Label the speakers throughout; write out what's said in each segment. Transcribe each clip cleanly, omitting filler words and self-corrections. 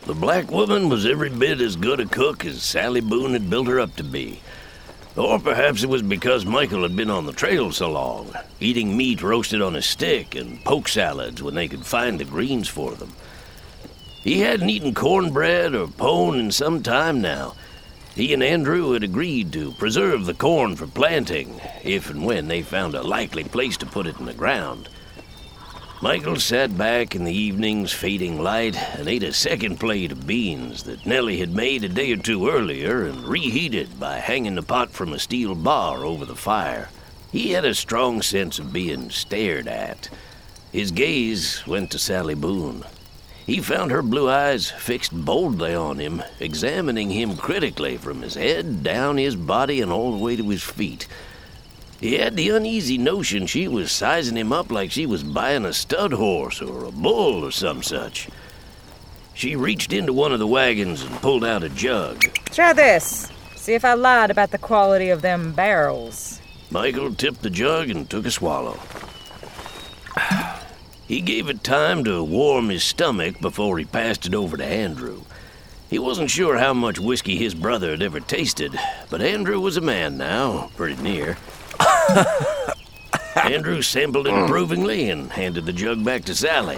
Speaker 1: The black woman was every bit as good a cook as Sally Boone had built her up to be. Or perhaps it was because Michael had been on the trail so long, eating meat roasted on a stick and poke salads when they could find the greens for them. He hadn't eaten cornbread or pone in some time now. He and Andrew had agreed to preserve the corn for planting, if and when they found a likely place to put it in the ground. Michael sat back in the evening's fading light and ate a second plate of beans that Nellie had made a day or two earlier and reheated by hanging the pot from a steel bar over the fire. He had a strong sense of being stared at. His gaze went to Sally Boone. He found her blue eyes fixed boldly on him, examining him critically from his head down his body and all the way to his feet. He had the uneasy notion she was sizing him up like she was buying a stud horse or a bull or some such. She reached into one of the wagons and pulled out a jug.
Speaker 2: Try this. See if I lied about the quality of them barrels.
Speaker 1: Michael tipped the jug and took a swallow. He gave it time to warm his stomach before he passed it over to Andrew. He wasn't sure how much whiskey his brother had ever tasted, but Andrew was a man now, pretty near. Andrew sampled it approvingly and handed the jug back to Sally.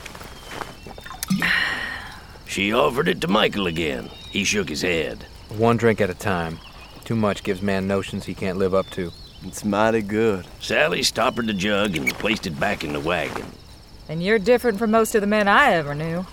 Speaker 1: She offered it to Michael again. He shook his head.
Speaker 3: One drink at a time. Too much gives man notions he can't live up to.
Speaker 4: It's mighty good.
Speaker 1: Sally stoppered the jug and placed it back in the wagon.
Speaker 2: And you're different from most of the men I ever knew.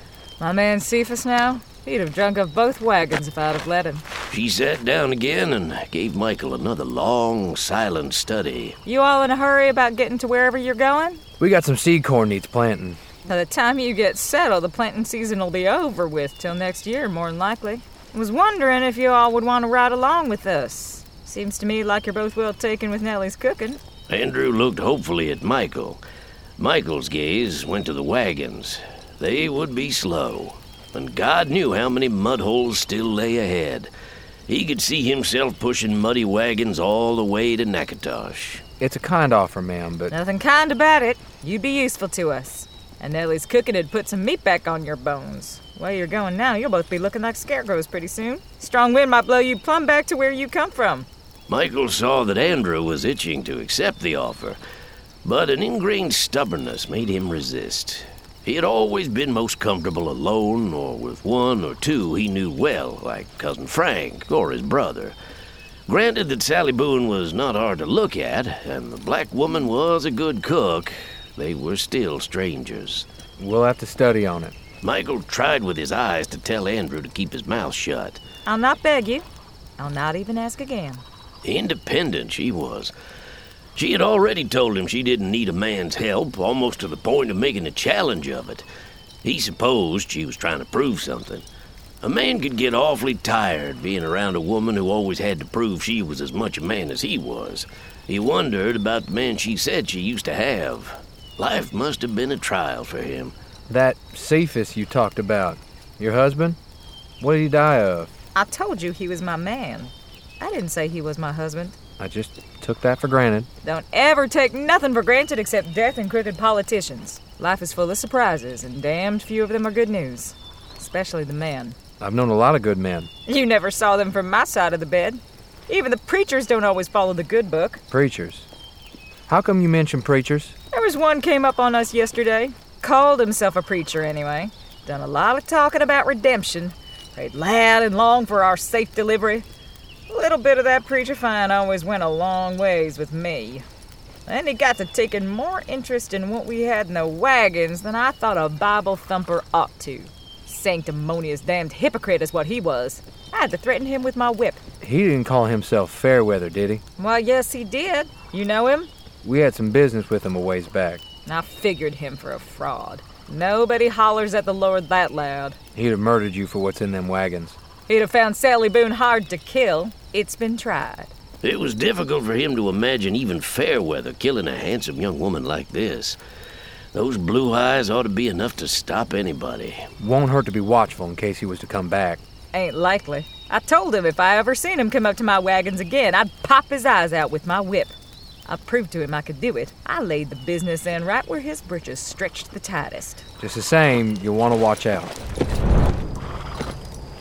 Speaker 2: My man Cephas now, he'd have drunk up both wagons if I'd have let him.
Speaker 1: She sat down again and gave Michael another long, silent study.
Speaker 2: You all in a hurry about getting to wherever you're going?
Speaker 3: We got some seed corn needs planting.
Speaker 2: By the time you get settled, the planting season will be over with till next year, more than likely. I was wondering if you all would want to ride along with us. Seems to me like you're both well taken with Nellie's cooking.
Speaker 1: Andrew looked hopefully at Michael. Michael's gaze went to the wagons. They would be slow, and God knew how many mud holes still lay ahead. He could see himself pushing muddy wagons all the way to Natchitoches.
Speaker 3: It's a kind offer, ma'am, but...
Speaker 2: Nothing kind about it. You'd be useful to us. And Nellie's cooking would put some meat back on your bones. Where you're going now, you'll both be looking like scarecrows pretty soon. Strong wind might blow you plumb back to where you come from.
Speaker 1: Michael saw that Andrew was itching to accept the offer, but an ingrained stubbornness made him resist. He had always been most comfortable alone or with one or two he knew well, like Cousin Frank or his brother. Granted that Sally Boone was not hard to look at, and the black woman was a good cook, they were still strangers.
Speaker 3: We'll have to study on it.
Speaker 1: Michael tried with his eyes to tell Andrew to keep his mouth shut.
Speaker 2: I'll not beg you. I'll not even ask again.
Speaker 1: Independent she was. She had already told him she didn't need a man's help, almost to the point of making a challenge of it. He supposed she was trying to prove something. A man could get awfully tired being around a woman who always had to prove she was as much a man as he was. He wondered about the man she said she used to have. Life must have been a trial for him.
Speaker 3: That Cephas you talked about, your husband? What did he die of?
Speaker 2: I told you he was my man. I didn't say he was my husband.
Speaker 3: I just took that for granted.
Speaker 2: Don't ever take nothing for granted except death and crooked politicians. Life is full of surprises, and damned few of them are good news. Especially the men.
Speaker 3: I've known a lot of good men.
Speaker 2: You never saw them from my side of the bed. Even the preachers don't always follow the good book.
Speaker 3: Preachers? How come you mention preachers?
Speaker 2: There was one came up on us yesterday. Called himself a preacher anyway. Done a lot of talking about redemption. Prayed loud and long for our safe delivery. A little bit of that preacher fine always went a long ways with me. And he got to taking more interest in what we had in the wagons than I thought a Bible thumper ought to. Sanctimonious damned hypocrite is what he was. I had to threaten him with my whip.
Speaker 3: He didn't call himself Fairweather, did he?
Speaker 2: Well, yes, he did. You know him?
Speaker 3: We had some business with him a ways back.
Speaker 2: I figured him for a fraud. Nobody hollers at the Lord that loud.
Speaker 3: He'd have murdered you for what's in them wagons.
Speaker 2: He'd have found Sally Boone hard to kill. It's been tried.
Speaker 1: It was difficult for him to imagine even Fairweather killing a handsome young woman like this. Those blue eyes ought to be enough to stop anybody.
Speaker 3: Won't hurt to be watchful in case he was to come back.
Speaker 2: Ain't likely. I told him if I ever seen him come up to my wagons again, I'd pop his eyes out with my whip. I proved to him I could do it. I laid the business end right where his britches stretched the tightest.
Speaker 3: Just the same, you'll want to watch out.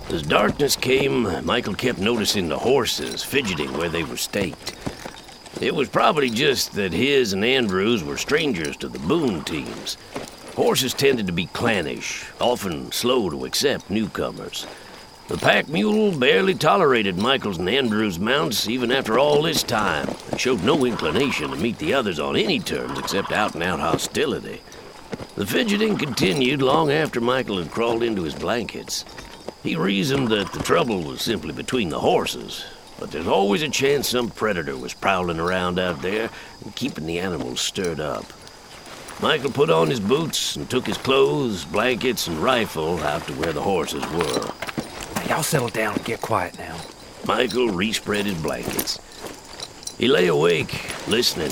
Speaker 1: As darkness came, Michael kept noticing the horses fidgeting where they were staked. It was probably just that his and Andrew's were strangers to the Boone teams. Horses tended to be clannish, often slow to accept newcomers. The pack mule barely tolerated Michael's and Andrew's mounts even after all this time, and showed no inclination to meet the others on any terms except out-and-out hostility. The fidgeting continued long after Michael had crawled into his blankets. He reasoned that the trouble was simply between the horses, but there's always a chance some predator was prowling around out there and keeping the animals stirred up. Michael put on his boots and took his clothes, blankets, and rifle out to where the horses were.
Speaker 3: Y'all settle down and get quiet now.
Speaker 1: Michael respread his blankets. He lay awake, listening.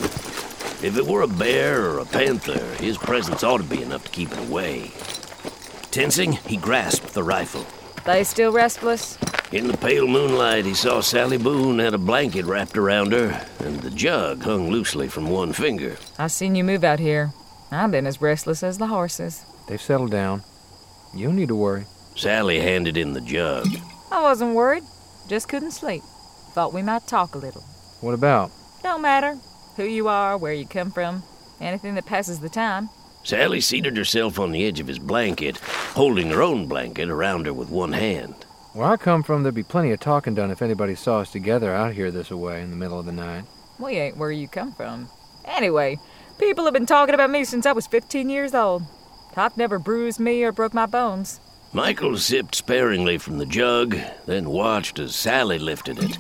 Speaker 1: If it were a bear or a panther, his presence ought to be enough to keep it away. Tensing, he grasped the rifle.
Speaker 2: They still restless?
Speaker 1: In the pale moonlight, he saw Sally Boone had a blanket wrapped around her, and the jug hung loosely from one finger.
Speaker 2: I seen you move out here. I've been as restless as the horses.
Speaker 3: They've settled down. You don't need to worry.
Speaker 1: Sally handed in the jug.
Speaker 2: I wasn't worried. Just couldn't sleep. Thought we might talk a little.
Speaker 3: What about?
Speaker 2: Don't matter. Who you are, where you come from. Anything that passes the time.
Speaker 1: Sally seated herself on the edge of his blanket, holding her own blanket around her with one hand.
Speaker 3: Where I come from, there'd be plenty of talking done if anybody saw us together out here this away in the middle of the night.
Speaker 2: We ain't where you come from. Anyway, people have been talking about me since I was 15 years old. Doc never bruised me or broke my bones.
Speaker 1: Michael sipped sparingly from the jug, then watched as Sally lifted it.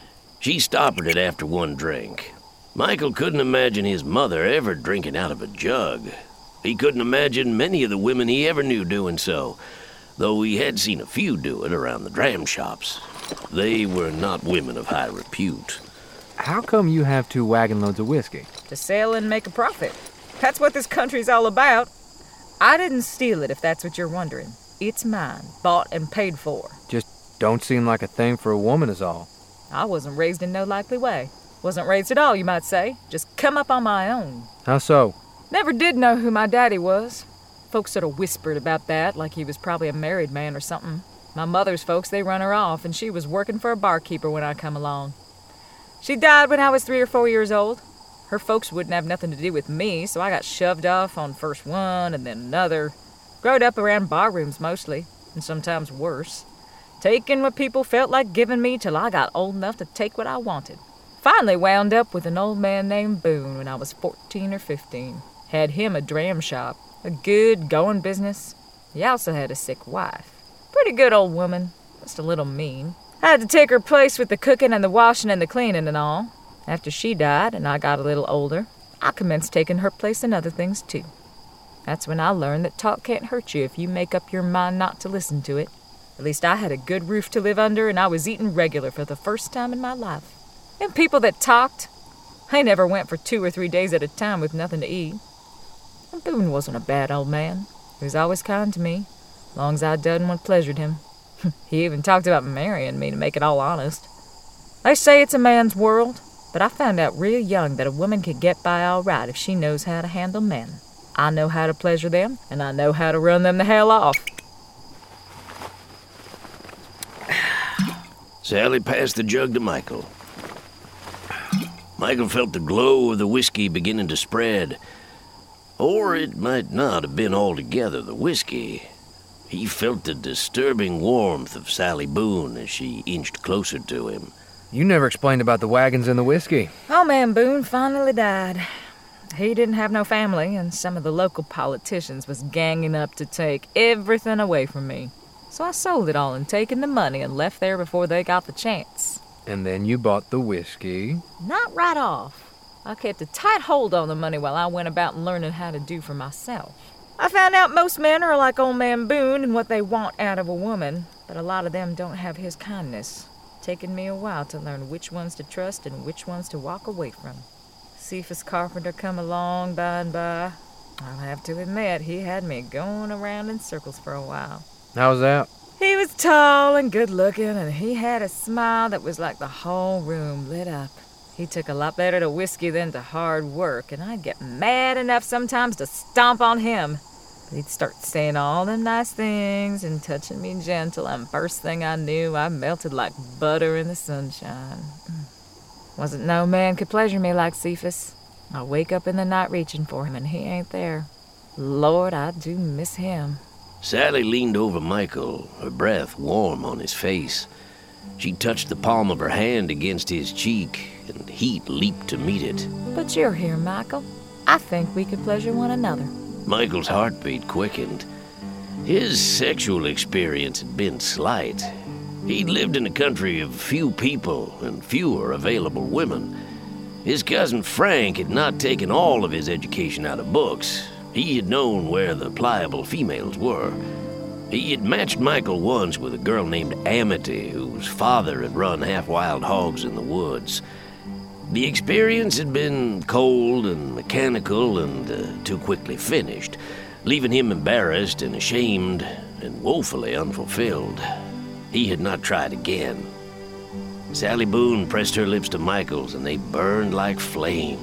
Speaker 1: She stoppered it after one drink. Michael couldn't imagine his mother ever drinking out of a jug. He couldn't imagine many of the women he ever knew doing so, though he had seen a few do it around the dram shops. They were not women of high repute.
Speaker 3: How come you have 2 wagon loads of whiskey?
Speaker 2: To sell and make a profit. That's what this country's all about. I didn't steal it, if that's what you're wondering. It's mine, bought and paid for.
Speaker 3: Just don't seem like a thing for a woman is all.
Speaker 2: I wasn't raised in no likely way. Wasn't raised at all, you might say. Just come up on my own.
Speaker 3: How so?
Speaker 2: Never did know who my daddy was. Folks sort of whispered about that, like he was probably a married man or something. My mother's folks, they run her off, and she was working for a barkeeper when I come along. She died when I was 3 or 4 years old. Her folks wouldn't have nothing to do with me, so I got shoved off on first one and then another. Growed up around barrooms mostly, and sometimes worse. Taking what people felt like giving me till I got old enough to take what I wanted. Finally wound up with an old man named Boone when I was 14 or 15. Had him a dram shop, a good going business. He also had a sick wife. Pretty good old woman, just a little mean. I had to take her place with the cooking and the washing and the cleaning and all. After she died and I got a little older, I commenced taking her place and other things too. That's when I learned that talk can't hurt you if you make up your mind not to listen to it. At least I had a good roof to live under, and I was eating regular for the first time in my life. And people that talked, I never went for 2 or 3 days at a time with nothing to eat. And Boone wasn't a bad old man. He was always kind to me, long as I done what pleasured him. He even talked about marrying me, to make it all honest. They say it's a man's world, but I found out real young that a woman can get by all right if she knows how to handle men. I know how to pleasure them, and I know how to run them the hell off.
Speaker 1: Sally passed the jug to Michael. Michael felt the glow of the whiskey beginning to spread. Or it might not have been altogether the whiskey. He felt the disturbing warmth of Sally Boone as she inched closer to him.
Speaker 3: You never explained about the wagons and the whiskey.
Speaker 2: Old man Boone finally died. He didn't have no family, and some of the local politicians was ganging up to take everything away from me. So I sold it all and taken the money and left there before they got the chance.
Speaker 3: And then you bought the whiskey.
Speaker 2: Not right off. I kept a tight hold on the money while I went about learning how to do for myself. I found out most men are like old man Boone and what they want out of a woman, but a lot of them don't have his kindness. Taken me a while to learn which ones to trust and which ones to walk away from. Cephas Carpenter come along by and by. I'll have to admit, he had me going around in circles for a while.
Speaker 3: How's that?
Speaker 2: He was tall and good-looking, and he had a smile that was like the whole room lit up. He took a lot better to whiskey than to hard work, and I'd get mad enough sometimes to stomp on him. He'd start saying all them nice things and touching me gentle, and first thing I knew, I melted like butter in the sunshine. Wasn't no man could pleasure me like Cephas. I wake up in the night reaching for him, and he ain't there. Lord, I do miss him.
Speaker 1: Sally leaned over Michael, her breath warm on his face. She touched the palm of her hand against his cheek, and heat leaped to meet it.
Speaker 2: But you're here, Michael. I think we could pleasure one another.
Speaker 1: Michael's heartbeat quickened. His sexual experience had been slight. He'd lived in a country of few people and fewer available women. His cousin Frank had not taken all of his education out of books. He had known where the pliable females were. He had matched Michael once with a girl named Amity, whose father had run half-wild hogs in the woods. The experience had been cold and mechanical and too quickly finished, leaving him embarrassed and ashamed and woefully unfulfilled. He had not tried again. Sally Boone pressed her lips to Michael's, and they burned like flame.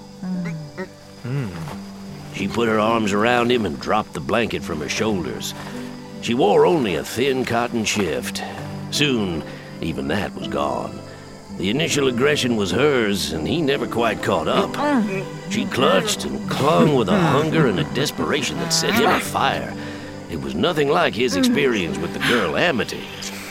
Speaker 1: She put her arms around him and dropped the blanket from her shoulders. She wore only a thin cotton shift. Soon, even that was gone. The initial aggression was hers, and he never quite caught up. She clutched and clung with a hunger and a desperation that set him afire. It was nothing like his experience with the girl Amity.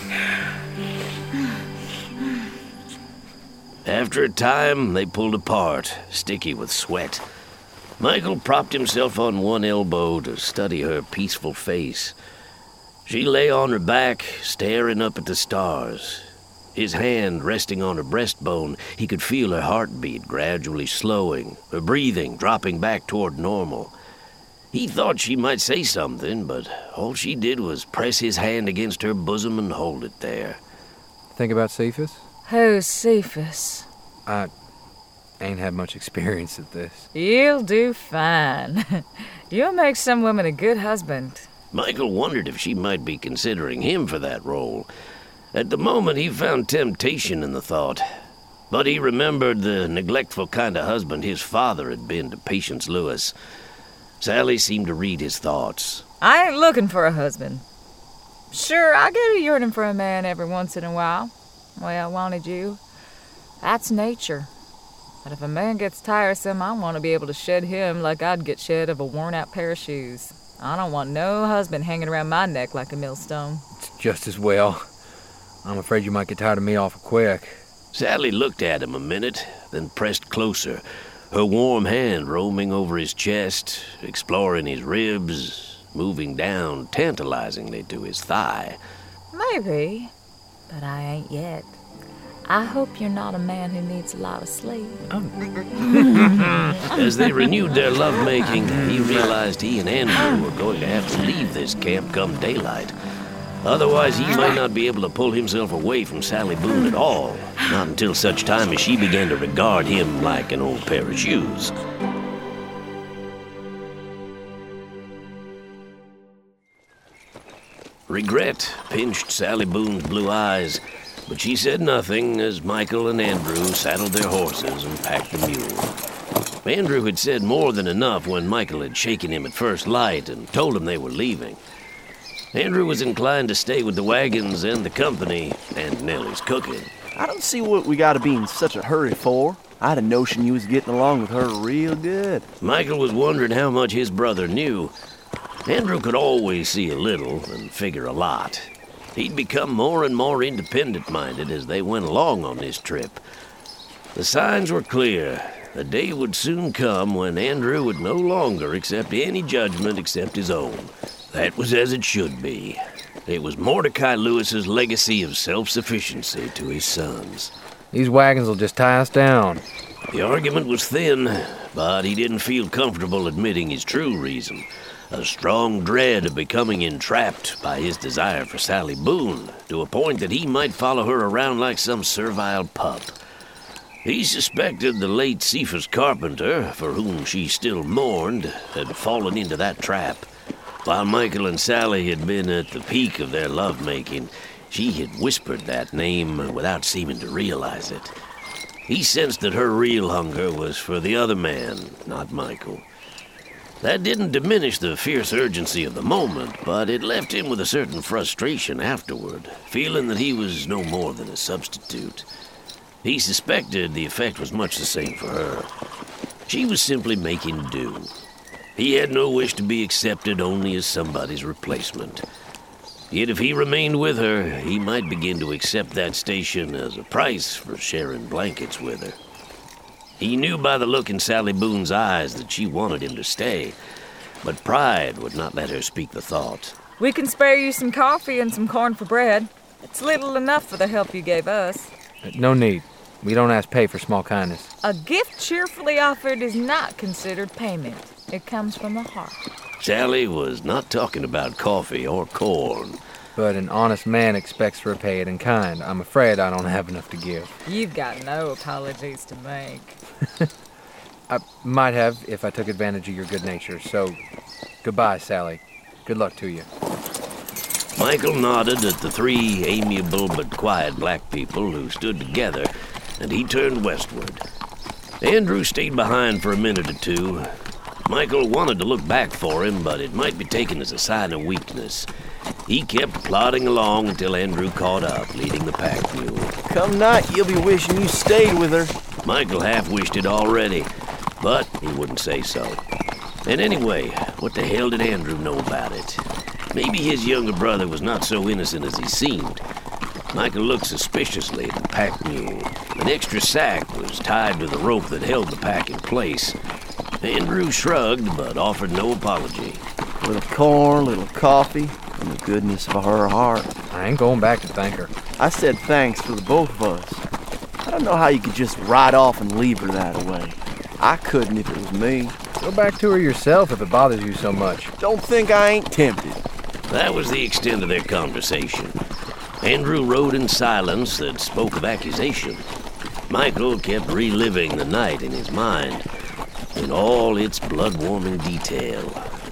Speaker 1: After a time, they pulled apart, sticky with sweat. Michael propped himself on one elbow to study her peaceful face. She lay on her back, staring up at the stars. His hand resting on her breastbone, he could feel her heartbeat gradually slowing, her breathing dropping back toward normal. He thought she might say something, but all she did was press his hand against her bosom and hold it there.
Speaker 3: Think about Cephas?
Speaker 2: Who's Cephas?
Speaker 3: I ain't had much experience at this.
Speaker 2: You'll do fine. You'll make some woman a good husband.
Speaker 1: Michael wondered if she might be considering him for that role. At the moment, he found temptation in the thought. But he remembered the neglectful kind of husband his father had been to Patience Lewis. Sally seemed to read his thoughts.
Speaker 2: I ain't looking for a husband. Sure, I get a yearning for a man every once in a while. Well, wanted you. That's nature. But if a man gets tiresome, I want to be able to shed him like I'd get shed of a worn-out pair of shoes. I don't want no husband hanging around my neck like a millstone.
Speaker 3: It's just as well. I'm afraid you might get tired of me awful quick.
Speaker 1: Sally looked at him a minute, then pressed closer, her warm hand roaming over his chest, exploring his ribs, moving down tantalizingly to his thigh.
Speaker 2: Maybe, but I ain't yet. I hope you're not a man who needs a lot of sleep.
Speaker 1: As they renewed their lovemaking, he realized he and Andrew were going to have to leave this camp come daylight. Otherwise, he might not be able to pull himself away from Sally Boone at all, not until such time as she began to regard him like an old pair of shoes. Regret pinched Sally Boone's blue eyes, but she said nothing as Michael and Andrew saddled their horses and packed the mule. Andrew had said more than enough when Michael had shaken him at first light and told him they were leaving. Andrew was inclined to stay with the wagons and the company and Nellie's cooking.
Speaker 4: I don't see what we gotta be in such a hurry for. I had a notion you was getting along with her real good.
Speaker 1: Michael was wondering how much his brother knew. Andrew could always see a little and figure a lot. He'd become more and more independent-minded as they went along on this trip. The signs were clear. The day would soon come when Andrew would no longer accept any judgment except his own. That was as it should be. It was Mordecai Lewis's legacy of self-sufficiency to his sons.
Speaker 3: These wagons will just tie us down.
Speaker 1: The argument was thin, but he didn't feel comfortable admitting his true reason. A strong dread of becoming entrapped by his desire for Sally Boone, to a point that he might follow her around like some servile pup. He suspected the late Cephas Carpenter, for whom she still mourned, had fallen into that trap. While Michael and Sally had been at the peak of their lovemaking, she had whispered that name without seeming to realize it. He sensed that her real hunger was for the other man, not Michael. That didn't diminish the fierce urgency of the moment, but it left him with a certain frustration afterward, feeling that he was no more than a substitute. He suspected the effect was much the same for her. She was simply making do. He had no wish to be accepted only as somebody's replacement. Yet if he remained with her, he might begin to accept that station as a price for sharing blankets with her. He knew by the look in Sally Boone's eyes that she wanted him to stay, but pride would not let her speak the thought.
Speaker 2: We can spare you some coffee and some corn for bread. It's little enough for the help you gave us.
Speaker 3: No need. We don't ask pay for small kindness.
Speaker 2: A gift cheerfully offered is not considered payment. It comes from the heart.
Speaker 1: Sally was not talking about coffee or corn.
Speaker 3: But an honest man expects to repay it in kind. I'm afraid I don't have enough to give.
Speaker 2: You've got no apologies to make.
Speaker 3: I might have if I took advantage of your good nature. So, goodbye, Sally. Good luck to you.
Speaker 1: Michael nodded at the three amiable but quiet black people who stood together, and he turned westward. Andrew stayed behind for a minute or two. Michael wanted to look back for him, but it might be taken as a sign of weakness. He kept plodding along until Andrew caught up, leading the pack mule.
Speaker 4: Come night, you'll be wishing you stayed with her.
Speaker 1: Michael half wished it already, but he wouldn't say so. And anyway, what the hell did Andrew know about it? Maybe his younger brother was not so innocent as he seemed. Michael looked suspiciously at the pack mule. An extra sack was tied to the rope that held the pack in place. Andrew shrugged, but offered no apology.
Speaker 4: A little corn, a little coffee, and the goodness of her heart.
Speaker 3: I ain't going back to thank her.
Speaker 4: I said thanks for the both of us. I don't know how you could just ride off and leave her that way. I couldn't if it was me.
Speaker 3: Go back to her yourself if it bothers you so much.
Speaker 4: Don't think I ain't tempted.
Speaker 1: That was the extent of their conversation. Andrew rode in silence that spoke of accusation. Michael kept reliving the night in his mind, in all its blood-warming detail.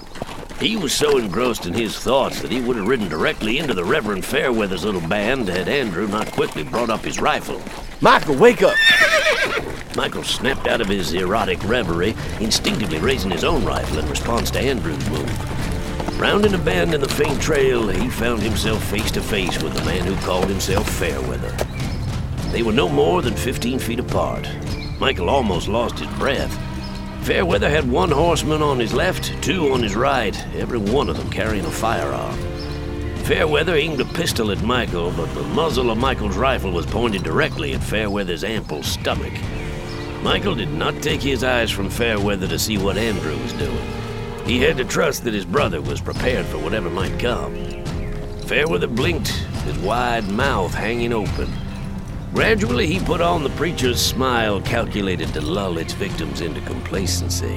Speaker 1: He was so engrossed in his thoughts that he would have ridden directly into the Reverend Fairweather's little band had Andrew not quickly brought up his rifle.
Speaker 4: Michael, wake up!
Speaker 1: Michael snapped out of his erotic reverie, instinctively raising his own rifle in response to Andrew's move. Rounding a bend in the faint trail, he found himself face to face with the man who called himself Fairweather. They were no more than 15 feet apart. Michael almost lost his breath. Fairweather had one horseman on his left, two on his right, every one of them carrying a firearm. Fairweather aimed a pistol at Michael, but the muzzle of Michael's rifle was pointed directly at Fairweather's ample stomach. Michael did not take his eyes from Fairweather to see what Andrew was doing. He had to trust that his brother was prepared for whatever might come. Fairweather blinked, his wide mouth hanging open. Gradually, he put on the preacher's smile calculated to lull its victims into complacency.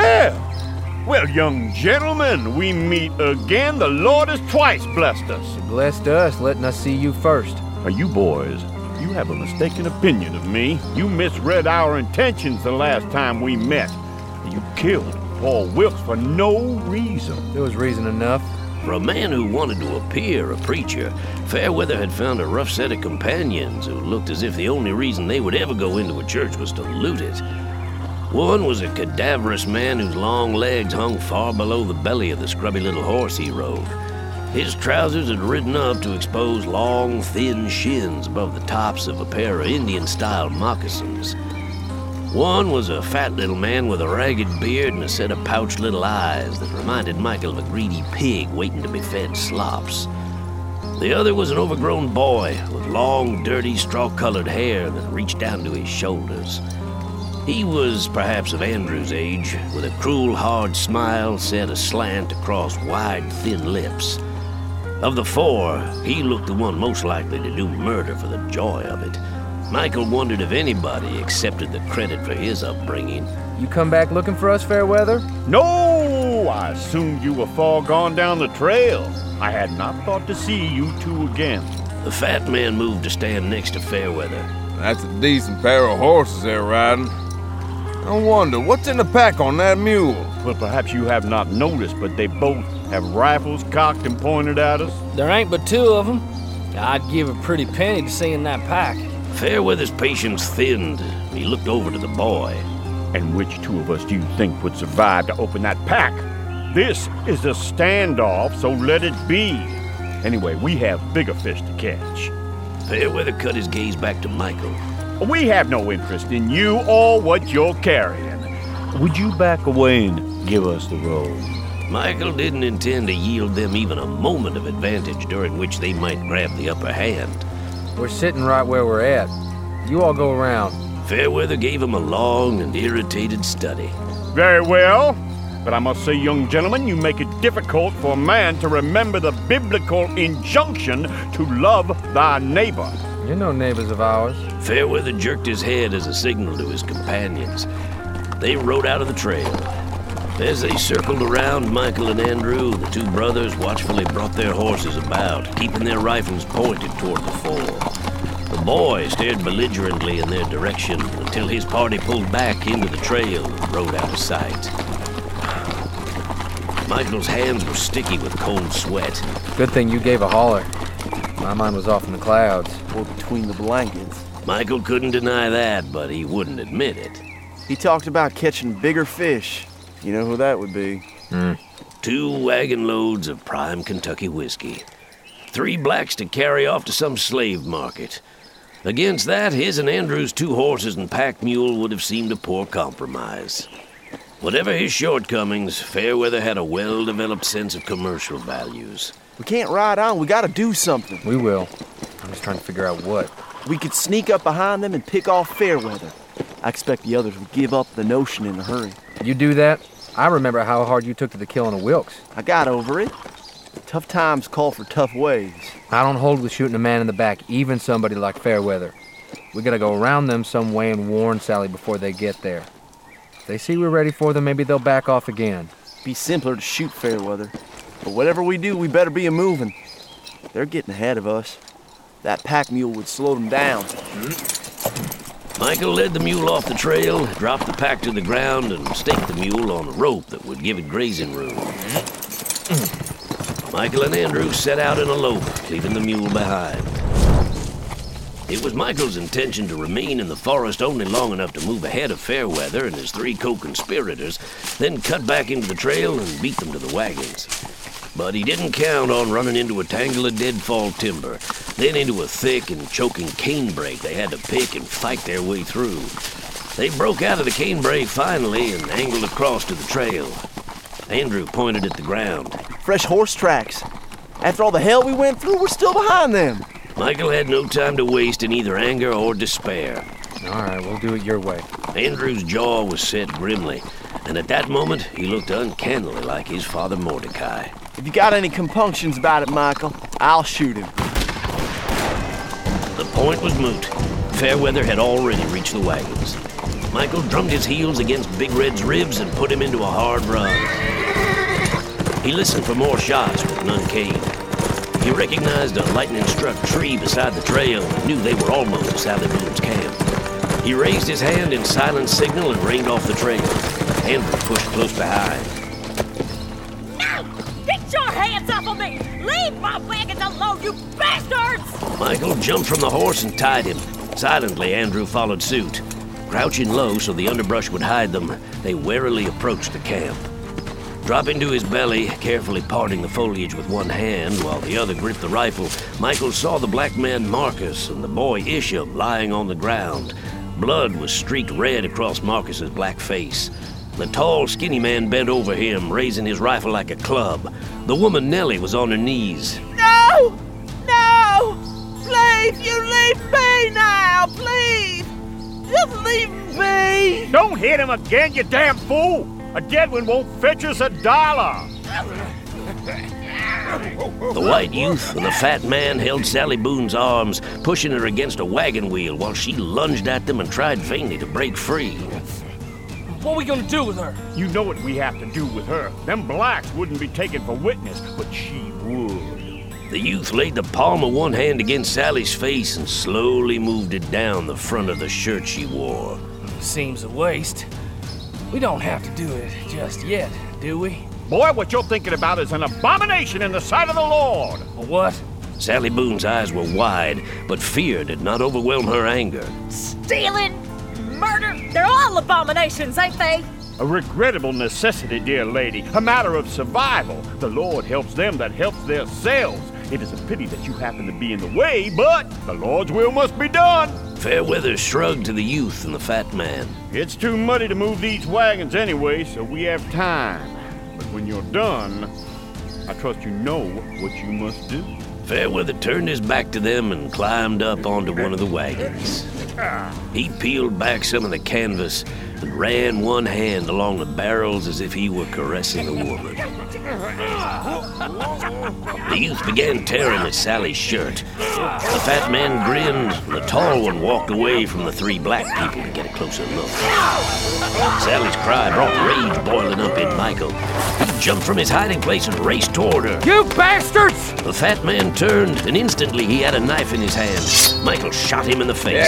Speaker 5: Well, young gentlemen, we meet again. The Lord has twice blessed us.
Speaker 3: He blessed us, letting us see you first.
Speaker 5: You boys, you have a mistaken opinion of me. You misread our intentions the last time we met. You killed Paul Wilkes for no reason.
Speaker 3: There was reason enough.
Speaker 1: For a man who wanted to appear a preacher, Fairweather had found a rough set of companions who looked as if the only reason they would ever go into a church was to loot it. One was a cadaverous man whose long legs hung far below the belly of the scrubby little horse he rode. His trousers had ridden up to expose long, thin shins above the tops of a pair of Indian-style moccasins. One was a fat little man with a ragged beard and a set of pouched little eyes that reminded Michael of a greedy pig waiting to be fed slops. The other was an overgrown boy with long, dirty, straw-colored hair that reached down to his shoulders. He was perhaps of Andrew's age, with a cruel, hard smile set aslant across wide, thin lips. Of the four, he looked the one most likely to do murder for the joy of it. Michael wondered if anybody accepted the credit for his upbringing.
Speaker 3: You come back looking for us, Fairweather?
Speaker 5: No, I assumed you were far gone down the trail. I had not thought to see you two again.
Speaker 1: The fat man moved to stand next to Fairweather.
Speaker 6: That's a decent pair of horses they're riding. I wonder, what's in the pack on that mule?
Speaker 5: Well, perhaps you have not noticed, but they both have rifles cocked and pointed at us.
Speaker 7: There ain't but two of them. I'd give a pretty penny to see in that pack.
Speaker 1: Fairweather's patience thinned. He looked over to the boy.
Speaker 5: And which two of us do you think would survive to open that pack? This is a standoff, so let it be. Anyway, we have bigger fish to catch.
Speaker 1: Fairweather cut his gaze back to Michael.
Speaker 5: We have no interest in you or what you're carrying. Would you back away and give us the roll?
Speaker 1: Michael didn't intend to yield them even a moment of advantage during which they might grab the upper hand.
Speaker 3: We're sitting right where we're at. You all go around.
Speaker 1: Fairweather gave him a long and irritated study.
Speaker 5: Very well. But I must say, young gentlemen, you make it difficult for a man to remember the biblical injunction to love thy neighbor.
Speaker 3: You're no neighbors of ours.
Speaker 1: Fairweather jerked his head as a signal to his companions. They rode out of the trail. As they circled around Michael and Andrew, the two brothers watchfully brought their horses about, keeping their rifles pointed toward the four. The boy stared belligerently in their direction until his party pulled back into the trail and rode out of sight. Michael's hands were sticky with cold sweat.
Speaker 3: Good thing you gave a holler. My mind was off in the clouds.
Speaker 4: Or between the blankets.
Speaker 1: Michael couldn't deny that, but he wouldn't admit it.
Speaker 4: He talked about catching bigger fish. You know who that would be?
Speaker 1: 2 wagon loads of prime Kentucky whiskey. 3 blacks to carry off to some slave market. Against that, his and Andrew's 2 horses and pack mule would have seemed a poor compromise. Whatever his shortcomings, Fairweather had a well-developed sense of commercial values.
Speaker 4: We can't ride on. We gotta do something.
Speaker 3: We will. I'm just trying to figure out what.
Speaker 4: We could sneak up behind them and pick off Fairweather. I expect the others would give up the notion in a hurry.
Speaker 3: You do that? I remember how hard you took to the killing of Wilkes.
Speaker 4: I got over it. Tough times call for tough ways.
Speaker 3: I don't hold with shooting a man in the back, even somebody like Fairweather. We gotta go around them some way and warn Sally before they get there. If they see we're ready for them, maybe they'll back off again.
Speaker 4: Be simpler to shoot Fairweather. But whatever we do, we better be a-moving. They're getting ahead of us. That pack mule would slow them down.
Speaker 1: Michael led the mule off the trail, dropped the pack to the ground, and staked the mule on a rope that would give it grazing room. Michael and Andrew set out in a lope, leaving the mule behind. It was Michael's intention to remain in the forest only long enough to move ahead of Fairweather and his 3 co-conspirators, then cut back into the trail and beat them to the wagons. But he didn't count on running into a tangle of deadfall timber, then into a thick and choking canebrake they had to pick and fight their way through. They broke out of the canebrake finally and angled across to the trail. Andrew pointed at the ground.
Speaker 4: Fresh horse tracks. After all the hell we went through, we're still behind them.
Speaker 1: Michael had no time to waste in either anger or despair.
Speaker 3: All right, we'll do it your way.
Speaker 1: Andrew's jaw was set grimly, and at that moment he looked uncannily like his father Mordecai.
Speaker 4: If you got any compunctions about it, Michael, I'll shoot him.
Speaker 1: The point was moot. Fairweather had already reached the wagons. Michael drummed his heels against Big Red's ribs and put him into a hard run. He listened for more shots, but none came. He recognized a lightning-struck tree beside the trail and knew they were almost at Sally Boone's camp. He raised his hand in silent signal and reined off the trail. Andrew pushed close behind.
Speaker 8: No! Get your hands off of me! Leave my wagons alone, you bastards!
Speaker 1: Michael jumped from the horse and tied him. Silently, Andrew followed suit. Crouching low so the underbrush would hide them, they warily approached the camp. Dropping to his belly, carefully parting the foliage with one hand while the other gripped the rifle, Michael saw the black man Marcus and the boy Isham lying on the ground. Blood was streaked red across Marcus's black face. The tall, skinny man bent over him, raising his rifle like a club. The woman Nellie was on her knees.
Speaker 9: No! No! Please, you leave me now, please! Just leave me!
Speaker 5: Don't hit him again, you damn fool! A dead one won't fetch us $1.
Speaker 1: The white youth and the fat man held Sally Boone's arms, pushing her against a wagon wheel while she lunged at them and tried vainly to break free.
Speaker 7: What are we gonna do with her?
Speaker 5: You know what we have to do with her. Them blacks wouldn't be taken for witness, but she would.
Speaker 1: The youth laid the palm of one hand against Sally's face and slowly moved it down the front of the shirt she wore.
Speaker 7: Seems a waste. We don't have to do it just yet, do we?
Speaker 5: Boy, what you're thinking about is an abomination in the sight of the Lord.
Speaker 7: What?
Speaker 1: Sally Boone's eyes were wide, but fear did not overwhelm her anger.
Speaker 8: Stealing murder. They're all abominations, ain't they?
Speaker 5: A regrettable necessity, dear lady. A matter of survival. The Lord helps them that helps themselves. It is a pity that you happen to be in the way, but the Lord's will must be done.
Speaker 1: Fairweather shrugged to the youth and the fat man.
Speaker 5: It's too muddy to move these wagons anyway, so we have time. But when you're done, I trust you know what you must do.
Speaker 1: Fairweather turned his back to them and climbed up onto one of the wagons. He peeled back some of the canvas and ran one hand along the barrels as if he were caressing a woman. The youth began tearing at Sally's shirt. The fat man grinned, and the tall one walked away from the three black people to get a closer look. Sally's cry brought rage boiling up in Michael. He jumped from his hiding place and raced toward her.
Speaker 3: You bastards!
Speaker 1: The fat man turned, and instantly he had a knife in his hand. Michael shot him in the face.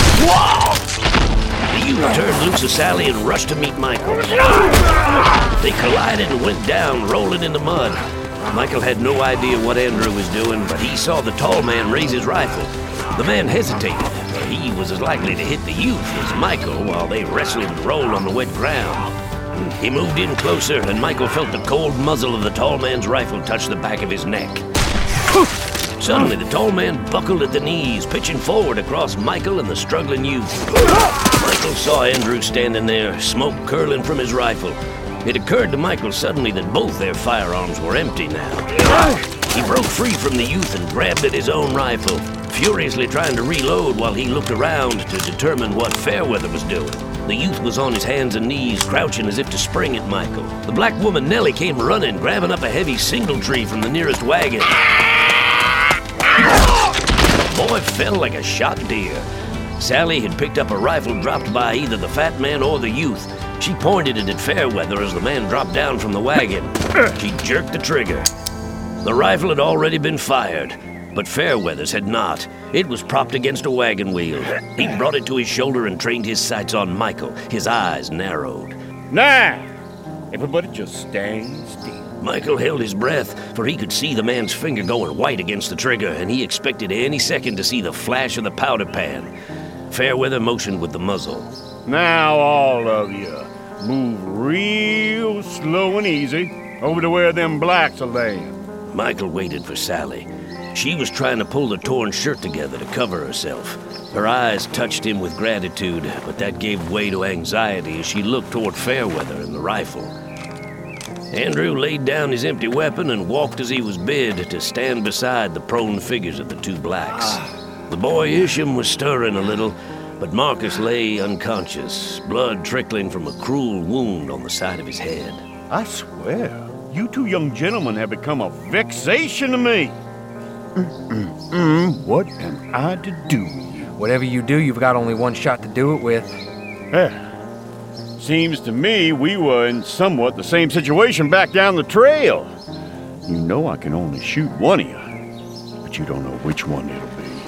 Speaker 1: The youth turned loose of Sally and rushed to meet Michael. They collided and went down, rolling in the mud. Michael had no idea what Andrew was doing, but he saw the tall man raise his rifle. The man hesitated, but he was as likely to hit the youth as Michael while they wrestled and rolled on the wet ground. He moved in closer, and Michael felt the cold muzzle of the tall man's rifle touch the back of his neck. Suddenly, the tall man buckled at the knees, pitching forward across Michael and the struggling youth. Michael saw Andrew standing there, smoke curling from his rifle. It occurred to Michael suddenly that both their firearms were empty now. He broke free from the youth and grabbed at his own rifle, furiously trying to reload while he looked around to determine what Fairweather was doing. The youth was on his hands and knees, crouching as if to spring at Michael. The black woman Nellie came running, grabbing up a heavy singletree from the nearest wagon. The boy fell like a shot deer. Sally had picked up a rifle dropped by either the fat man or the youth. She pointed it at Fairweather as the man dropped down from the wagon. She jerked the trigger. The rifle had already been fired, but Fairweather's had not. It was propped against a wagon wheel. He brought it to his shoulder and trained his sights on Michael. His eyes narrowed.
Speaker 5: Now, everybody just stand still.
Speaker 1: Michael held his breath, for he could see the man's finger going white against the trigger, and he expected any second to see the flash of the powder pan. Fairweather motioned with the muzzle.
Speaker 5: Now, all of you, move real slow and easy over to where them blacks are laying.
Speaker 1: Michael waited for Sally. She was trying to pull the torn shirt together to cover herself. Her eyes touched him with gratitude, but that gave way to anxiety as she looked toward Fairweather and the rifle. Andrew laid down his empty weapon and walked as he was bid to stand beside the prone figures of the two blacks. The boy Isham was stirring a little, but Marcus lay unconscious, blood trickling from a cruel wound on the side of his head.
Speaker 5: I swear, you two young gentlemen have become a vexation to me. What am I to do?
Speaker 3: Whatever you do, you've got only one shot to do it with.
Speaker 5: Seems to me we were in somewhat the same situation back down the trail. You know I can only shoot one of you, but you don't know which one it'll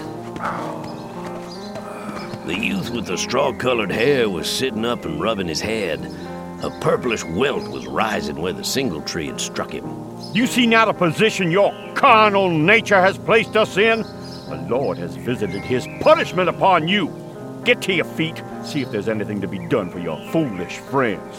Speaker 5: be.
Speaker 1: The youth with the straw-colored hair was sitting up and rubbing his head. A purplish welt was rising where the singletree had struck him.
Speaker 5: You see now the position your carnal nature has placed us in? The Lord has visited his punishment upon you. Get to your feet, see if there's anything to be done for your foolish friends.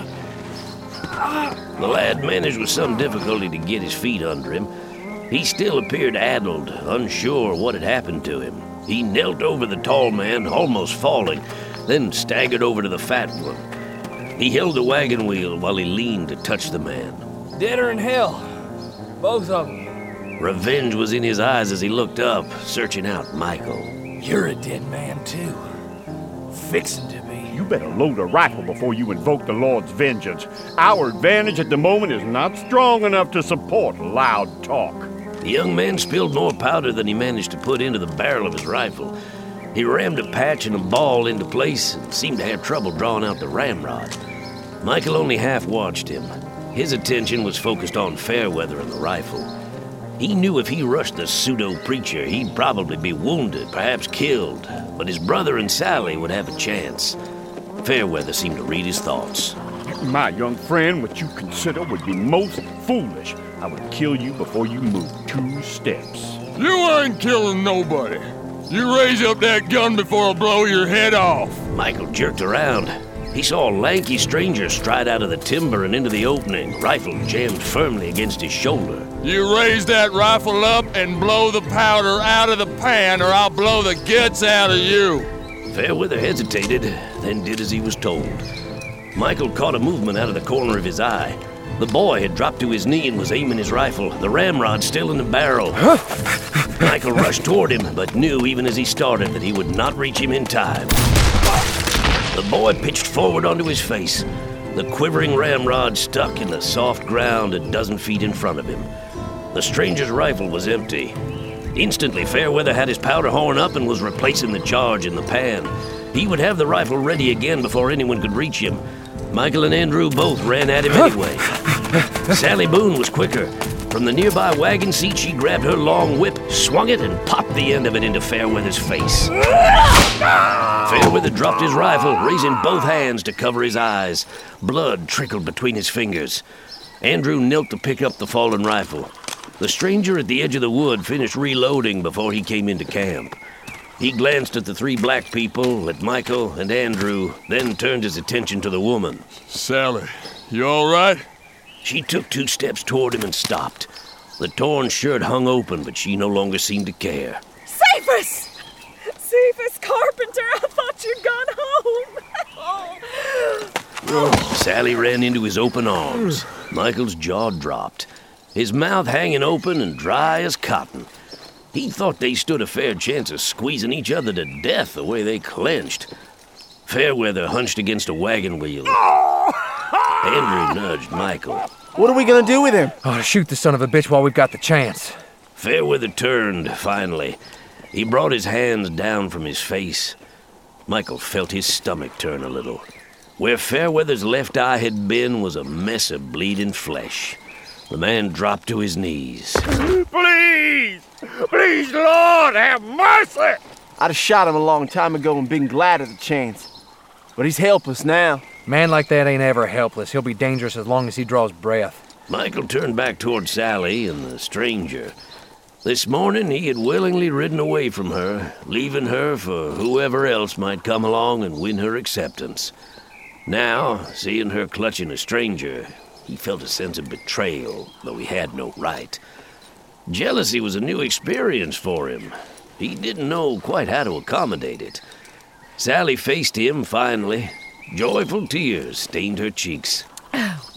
Speaker 1: The lad managed with some difficulty to get his feet under him. He still appeared addled, unsure what had happened to him. He knelt over the tall man, almost falling, then staggered over to the fat one. He held the wagon wheel while he leaned to touch the man.
Speaker 7: Dead or in hell. Both of them.
Speaker 1: Revenge was in his eyes as he looked up, searching out Michael.
Speaker 7: You're a dead man, too. Fixing to be.
Speaker 5: You better load a rifle before you invoke the Lord's vengeance. Our advantage at the moment is not strong enough to support loud talk.
Speaker 1: The young man spilled more powder than he managed to put into the barrel of his rifle. He rammed a patch and a ball into place and seemed to have trouble drawing out the ramrod. Michael only half watched him. His attention was focused on Fairweather and the rifle. He knew if he rushed the pseudo-preacher, he'd probably be wounded, perhaps killed, but his brother and Sally would have a chance. Fairweather seemed to read his thoughts.
Speaker 5: My young friend, what you consider would be most foolish. I would kill you before you moved 2 steps.
Speaker 6: You ain't killing nobody. You raise up that gun before I'll blow your head off.
Speaker 1: Michael jerked around. He saw a lanky stranger stride out of the timber and into the opening, rifle jammed firmly against his shoulder.
Speaker 6: You raise that rifle up and blow the powder out of the pan, or I'll blow the guts out of you.
Speaker 1: Fairweather hesitated, then did as he was told. Michael caught a movement out of the corner of his eye. The boy had dropped to his knee and was aiming his rifle, the ramrod still in the barrel. Michael rushed toward him, but knew even as he started that he would not reach him in time. The boy pitched forward onto his face. The quivering ramrod stuck in the soft ground a dozen feet in front of him. The stranger's rifle was empty. Instantly, Fairweather had his powder horn up and was replacing the charge in the pan. He would have the rifle ready again before anyone could reach him. Michael and Andrew both ran at him anyway. Sally Boone was quicker. From the nearby wagon seat, she grabbed her long whip, swung it, and popped the end of it into Fairweather's face. Fairweather dropped his rifle, raising both hands to cover his eyes. Blood trickled between his fingers. Andrew knelt to pick up the fallen rifle. The stranger at the edge of the wood finished reloading before he came into camp. He glanced at the three black people, at Michael and Andrew, then turned his attention to the woman.
Speaker 6: Sally, you all right?
Speaker 1: She took 2 steps toward him and stopped. The torn shirt hung open, but she no longer seemed to care.
Speaker 2: Cephas! Cephas Carpenter, I thought you'd gone home.
Speaker 1: Sally ran into his open arms. Michael's jaw dropped, his mouth hanging open and dry as cotton. He thought they stood a fair chance of squeezing each other to death the way they clenched. Fairweather hunched against a wagon wheel. Andrew nudged Michael.
Speaker 4: What are we gonna do with him?
Speaker 3: Oh, shoot the son of a bitch while we've got the chance.
Speaker 1: Fairweather turned, finally. He brought his hands down from his face. Michael felt his stomach turn a little. Where Fairweather's left eye had been was a mess of bleeding flesh. The man dropped to his knees.
Speaker 5: Please! Please, Lord, have mercy!
Speaker 4: I'd have shot him a long time ago and been glad of the chance. But he's helpless now.
Speaker 3: Man like that ain't ever helpless. He'll be dangerous as long as he draws breath.
Speaker 1: Michael turned back toward Sally and the stranger. This morning he had willingly ridden away from her, leaving her for whoever else might come along and win her acceptance. Now, seeing her clutching a stranger, he felt a sense of betrayal, though he had no right. Jealousy was a new experience for him. He didn't know quite how to accommodate it. Sally faced him finally. Joyful tears stained her cheeks.
Speaker 2: Oh,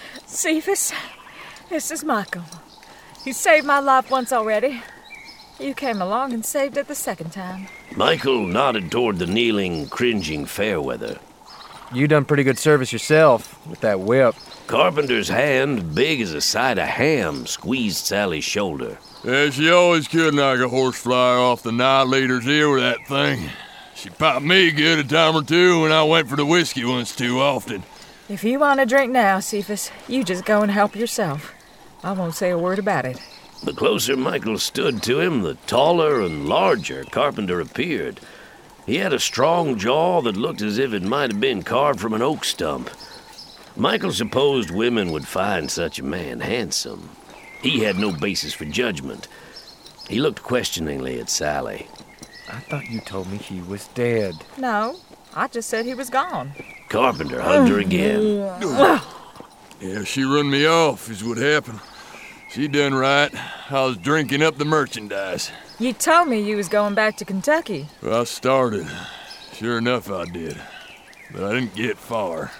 Speaker 2: Cephas, this is Michael. He saved my life once already. You came along and saved it the second time.
Speaker 1: Michael nodded toward the kneeling, cringing Fairweather.
Speaker 3: You done pretty good service yourself with that whip.
Speaker 1: Carpenter's hand, big as a side of ham, squeezed Sally's shoulder.
Speaker 6: Yeah, she always could knock a horsefly off the night leader's ear with that thing. She popped me good a time or two when I went for the whiskey once too often.
Speaker 2: If you want a drink now, Cephas, you just go and help yourself. I won't say a word about it.
Speaker 1: The closer Michael stood to him, the taller and larger Carpenter appeared. He had a strong jaw that looked as if it might have been carved from an oak stump. Michael supposed women would find such a man handsome. He had no basis for judgment. He looked questioningly at Sally.
Speaker 3: I thought you told me he was dead.
Speaker 2: No, I just said he was gone.
Speaker 1: Carpenter hugged her again.
Speaker 6: Yeah, she run me off is what happened. She done right. I was drinking up the merchandise.
Speaker 2: You told me you was going back to Kentucky.
Speaker 6: Well, I started. Sure enough, I did. But I didn't get far.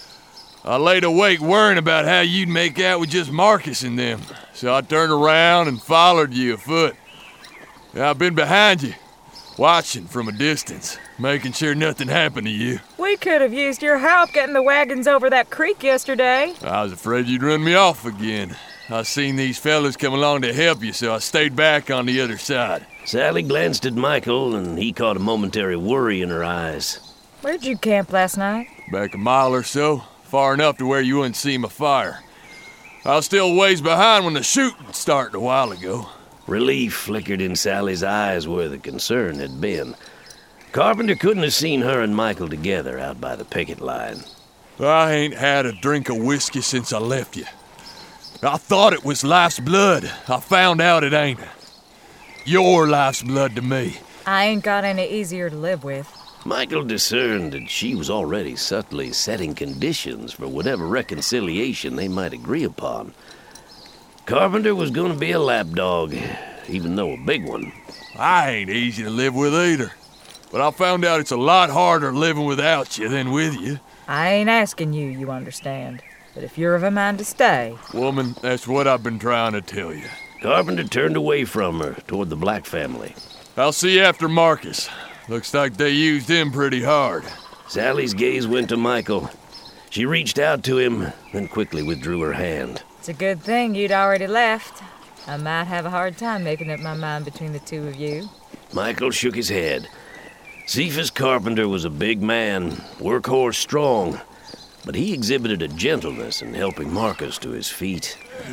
Speaker 6: I laid awake worrying about how you'd make out with just Marcus and them. So I turned around and followed you afoot. Now, I've been behind you, watching from a distance, making sure nothing happened to you.
Speaker 2: We could have used your help getting the wagons over that creek yesterday.
Speaker 6: I was afraid you'd run me off again. I seen these fellas come along to help you, so I stayed back on the other side.
Speaker 1: Sally glanced at Michael, and he caught a momentary worry in her eyes.
Speaker 2: Where'd you camp last night?
Speaker 6: Back a mile or so, far enough to where you wouldn't see my fire. I was still ways behind when the shooting started a while ago.
Speaker 1: Relief flickered in Sally's eyes where the concern had been. Carpenter couldn't have seen her and Michael together out by the picket line.
Speaker 6: I ain't had a drink of whiskey since I left you. I thought it was life's blood. I found out it ain't. Your life's blood to me.
Speaker 2: I ain't got any easier to live with.
Speaker 1: Michael discerned that she was already subtly setting conditions for whatever reconciliation they might agree upon. Carpenter was going to be a lapdog, even though a big one.
Speaker 6: I ain't easy to live with either. But I found out it's a lot harder living without you than with you.
Speaker 2: I ain't asking you, you understand. But if you're of a mind to stay...
Speaker 6: Woman, that's what I've been trying to tell you.
Speaker 1: Carpenter turned away from her toward the Black family.
Speaker 6: I'll see you after Marcus. Looks like they used him pretty hard.
Speaker 1: Sally's gaze went to Michael. She reached out to him, then quickly withdrew her hand.
Speaker 2: It's a good thing you'd already left. I might have a hard time making up my mind between the two of you.
Speaker 1: Michael shook his head. Cephas Carpenter was a big man, workhorse strong, but he exhibited a gentleness in helping Marcus to his feet.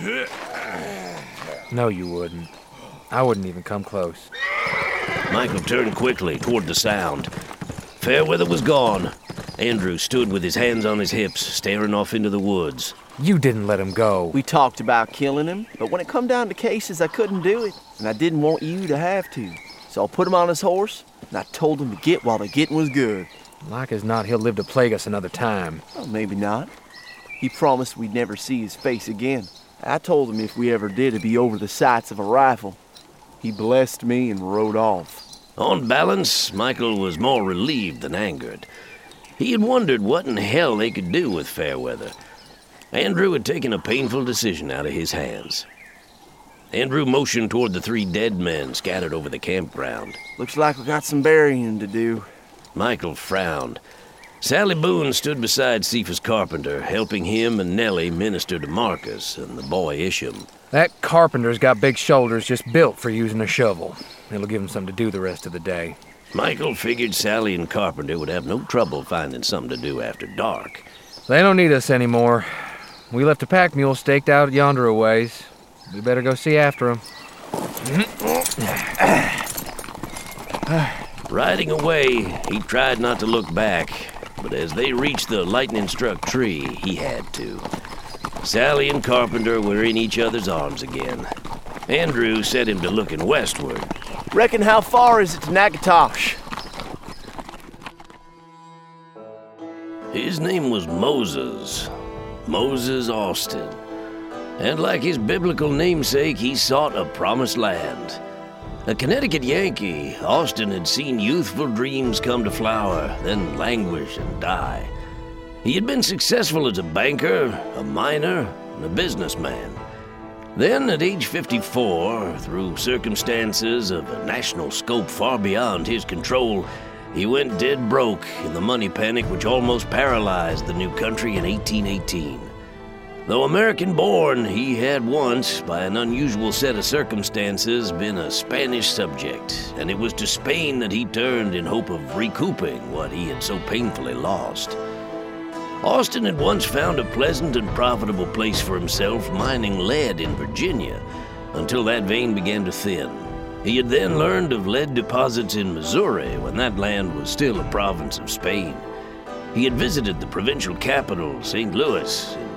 Speaker 3: No, you wouldn't. I wouldn't even come close.
Speaker 1: Michael turned quickly toward the sound. Fairweather was gone. Andrew stood with his hands on his hips, staring off into the woods.
Speaker 3: You didn't let him go.
Speaker 4: We talked about killing him, but when it come down to cases, I couldn't do it. And I didn't want you to have to. So I put him on his horse, and I told him to get while the getting was good.
Speaker 3: Like as not, he'll live to plague us another time.
Speaker 4: Well, maybe not. He promised we'd never see his face again. I told him if we ever did, it'd be over the sights of a rifle. He blessed me and rode off.
Speaker 1: On balance, Michael was more relieved than angered. He had wondered what in hell they could do with Fairweather. Andrew had taken a painful decision out of his hands. Andrew motioned toward the 3 dead men scattered over the campground.
Speaker 4: Looks like we got some burying to do.
Speaker 1: Michael frowned. Sally Boone stood beside Cephas Carpenter, helping him and Nellie minister to Marcus and the boy Isham.
Speaker 3: That Carpenter's got big shoulders just built for using a shovel. It'll give him something to do the rest of the day.
Speaker 1: Michael figured Sally and Carpenter would have no trouble finding something to do after dark.
Speaker 3: They don't need us anymore. We left a pack mule staked out yonder a ways. We better go see after him.
Speaker 1: Riding away, he tried not to look back, but as they reached the lightning-struck tree, he had to. Sally and Carpenter were in each other's arms again. Andrew set him to looking westward.
Speaker 4: Reckon how far is it to Natchitoches?
Speaker 1: His name was Moses Austin. And like his biblical namesake, he sought a promised land. A Connecticut Yankee, Austin had seen youthful dreams come to flower, then languish and die. He had been successful as a banker, a miner, and a businessman. Then, at age 54, through circumstances of a national scope far beyond his control, he went dead broke in the money panic which almost paralyzed the new country in 1818. Though American-born, he had once, by an unusual set of circumstances, been a Spanish subject, and it was to Spain that he turned in hope of recouping what he had so painfully lost. Austin had once found a pleasant and profitable place for himself mining lead in Virginia, until that vein began to thin. He had then learned of lead deposits in Missouri when that land was still a province of Spain. He had visited the provincial capital, St. Louis, in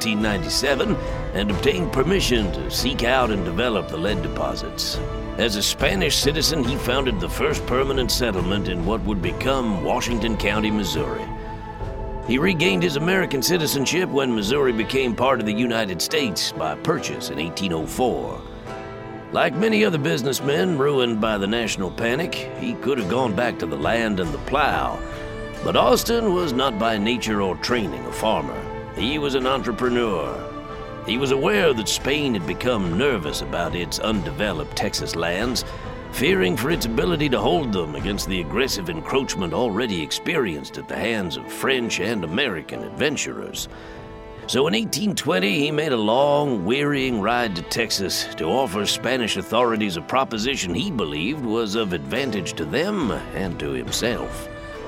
Speaker 1: 1797 and obtained permission to seek out and develop the lead deposits. As a Spanish citizen, he founded the first permanent settlement in what would become Washington County, Missouri. He regained his American citizenship when Missouri became part of the United States by purchase in 1804. Like many other businessmen ruined by the national panic, he could have gone back to the land and the plow. But Austin was not by nature or training a farmer. He was an entrepreneur. He was aware that Spain had become nervous about its undeveloped Texas lands, fearing for its ability to hold them against the aggressive encroachment already experienced at the hands of French and American adventurers. So in 1820, he made a long, wearying ride to Texas to offer Spanish authorities a proposition he believed was of advantage to them and to himself.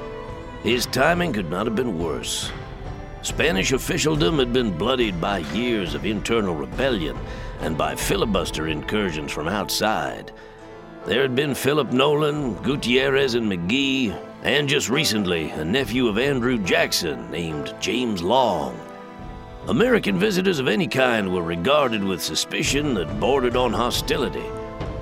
Speaker 1: His timing could not have been worse. Spanish officialdom had been bloodied by years of internal rebellion and by filibuster incursions from outside. There had been Philip Nolan, Gutierrez, and McGee, and just recently, a nephew of Andrew Jackson named James Long. American visitors of any kind were regarded with suspicion that bordered on hostility.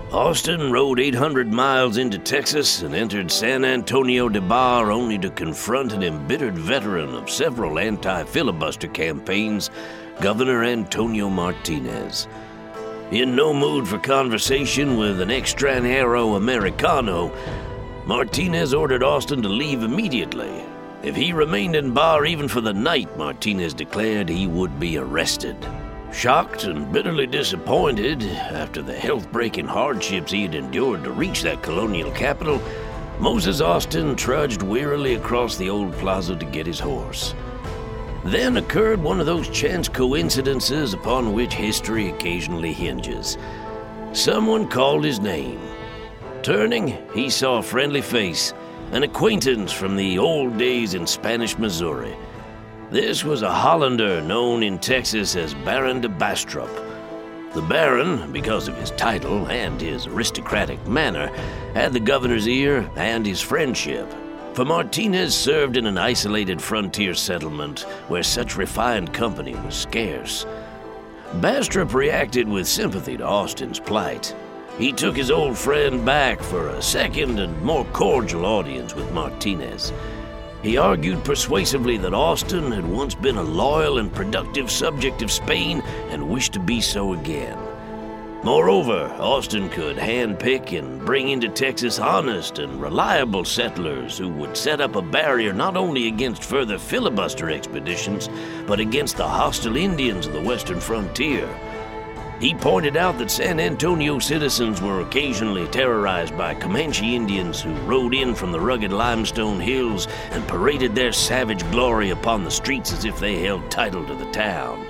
Speaker 1: Austin rode 800 miles into Texas and entered San Antonio de Bar only to confront an embittered veteran of several anti-filibuster campaigns, Governor Antonio Martinez. In no mood for conversation with an extranjero Americano, Martinez ordered Austin to leave immediately. If he remained in Bar even for the night, Martinez declared he would be arrested. Shocked and bitterly disappointed after the health-breaking hardships he had endured to reach that colonial capital, Moses Austin trudged wearily across the old plaza to get his horse. Then occurred one of those chance coincidences upon which history occasionally hinges. Someone called his name. Turning, he saw a friendly face, an acquaintance from the old days in Spanish Missouri. This was a Hollander known in Texas as Baron de Bastrop. The Baron, because of his title and his aristocratic manner, had the governor's ear and his friendship, for Martinez served in an isolated frontier settlement where such refined company was scarce. Bastrop reacted with sympathy to Austin's plight. He took his old friend back for a second and more cordial audience with Martinez. He argued persuasively that Austin had once been a loyal and productive subject of Spain and wished to be so again. Moreover, Austin could handpick and bring into Texas honest and reliable settlers who would set up a barrier not only against further filibuster expeditions, but against the hostile Indians of the western frontier. He pointed out that San Antonio citizens were occasionally terrorized by Comanche Indians who rode in from the rugged limestone hills and paraded their savage glory upon the streets as if they held title to the town.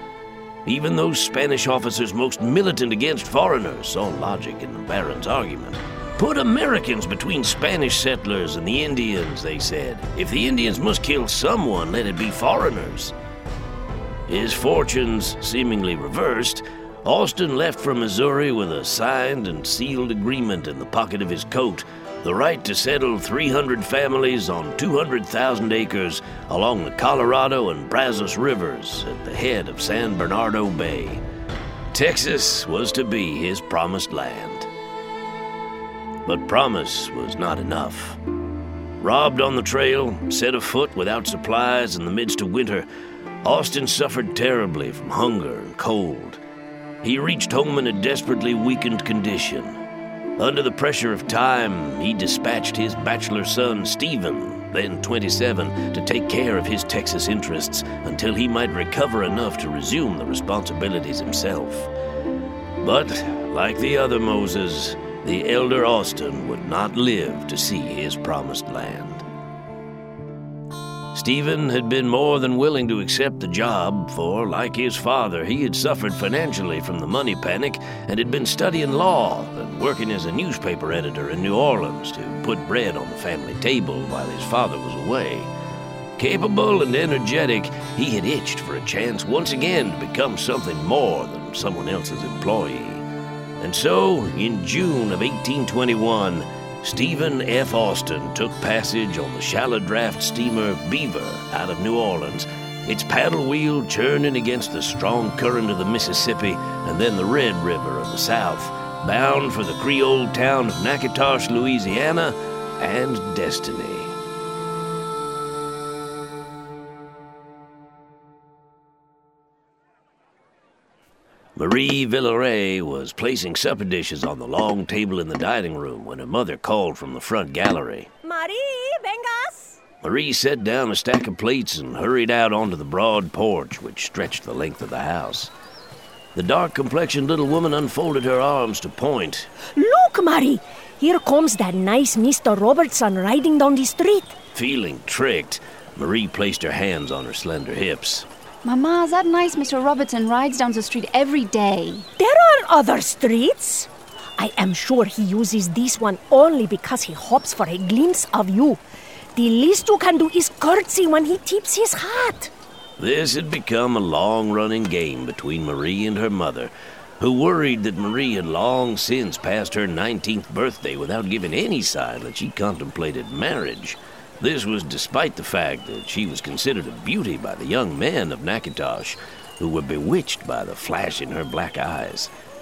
Speaker 1: Even those Spanish officers most militant against foreigners saw logic in the Baron's argument. Put Americans between Spanish settlers and the Indians, they said. If the Indians must kill someone, let it be foreigners. His fortunes seemingly reversed, Austin left for Missouri with a signed and sealed agreement in the pocket of his coat, the right to settle 300 families on 200,000 acres along the Colorado and Brazos rivers at the head of San Bernardino Bay. Texas was to be his promised land. But promise was not enough. Robbed on the trail, set afoot without supplies in the midst of winter, Austin suffered terribly from hunger and cold. He reached home in a desperately weakened condition. Under the pressure of time, he dispatched his bachelor son, Stephen, then 27, to take care of his Texas interests until he might recover enough to resume the responsibilities himself. But, like the other Moses, the elder Austin would not live to see his promised land. Stephen had been more than willing to accept the job, for, like his father, he had suffered financially from the money panic and had been studying law and working as a newspaper editor in New Orleans to put bread on the family table while his father was away. Capable and energetic, he had itched for a chance once again to become something more than someone else's employee. And so, in June of 1821, Stephen F. Austin took passage on the shallow draft steamer Beaver out of New Orleans, its paddle wheel churning against the strong current of the Mississippi and then the Red River of the South, bound for the Creole town of Natchitoches, Louisiana, and destiny. Marie Villaret was placing supper dishes on the long table in the dining room when her mother called from the front gallery.
Speaker 8: Marie, vengas!
Speaker 1: Marie set down a stack of plates and hurried out onto the broad porch which stretched the length of the house. The dark-complexioned little woman unfolded her arms to point.
Speaker 10: Look, Marie! Here comes that nice Mr. Robertson riding down the street.
Speaker 1: Feeling tricked, Marie placed her hands on her slender hips.
Speaker 11: Mama, that nice Mr. Robertson rides down the street every day.
Speaker 10: There are other streets. I am sure he uses this one only because he hopes for a glimpse of you. The least you can do is curtsy when he tips his hat.
Speaker 1: This had become a long-running game between Marie and her mother, who worried that Marie had long since passed her 19th birthday without giving any sign that she contemplated marriage. This was despite the fact that she was considered a beauty by the young men of Natchitoches, who were bewitched by the flash in her black eyes.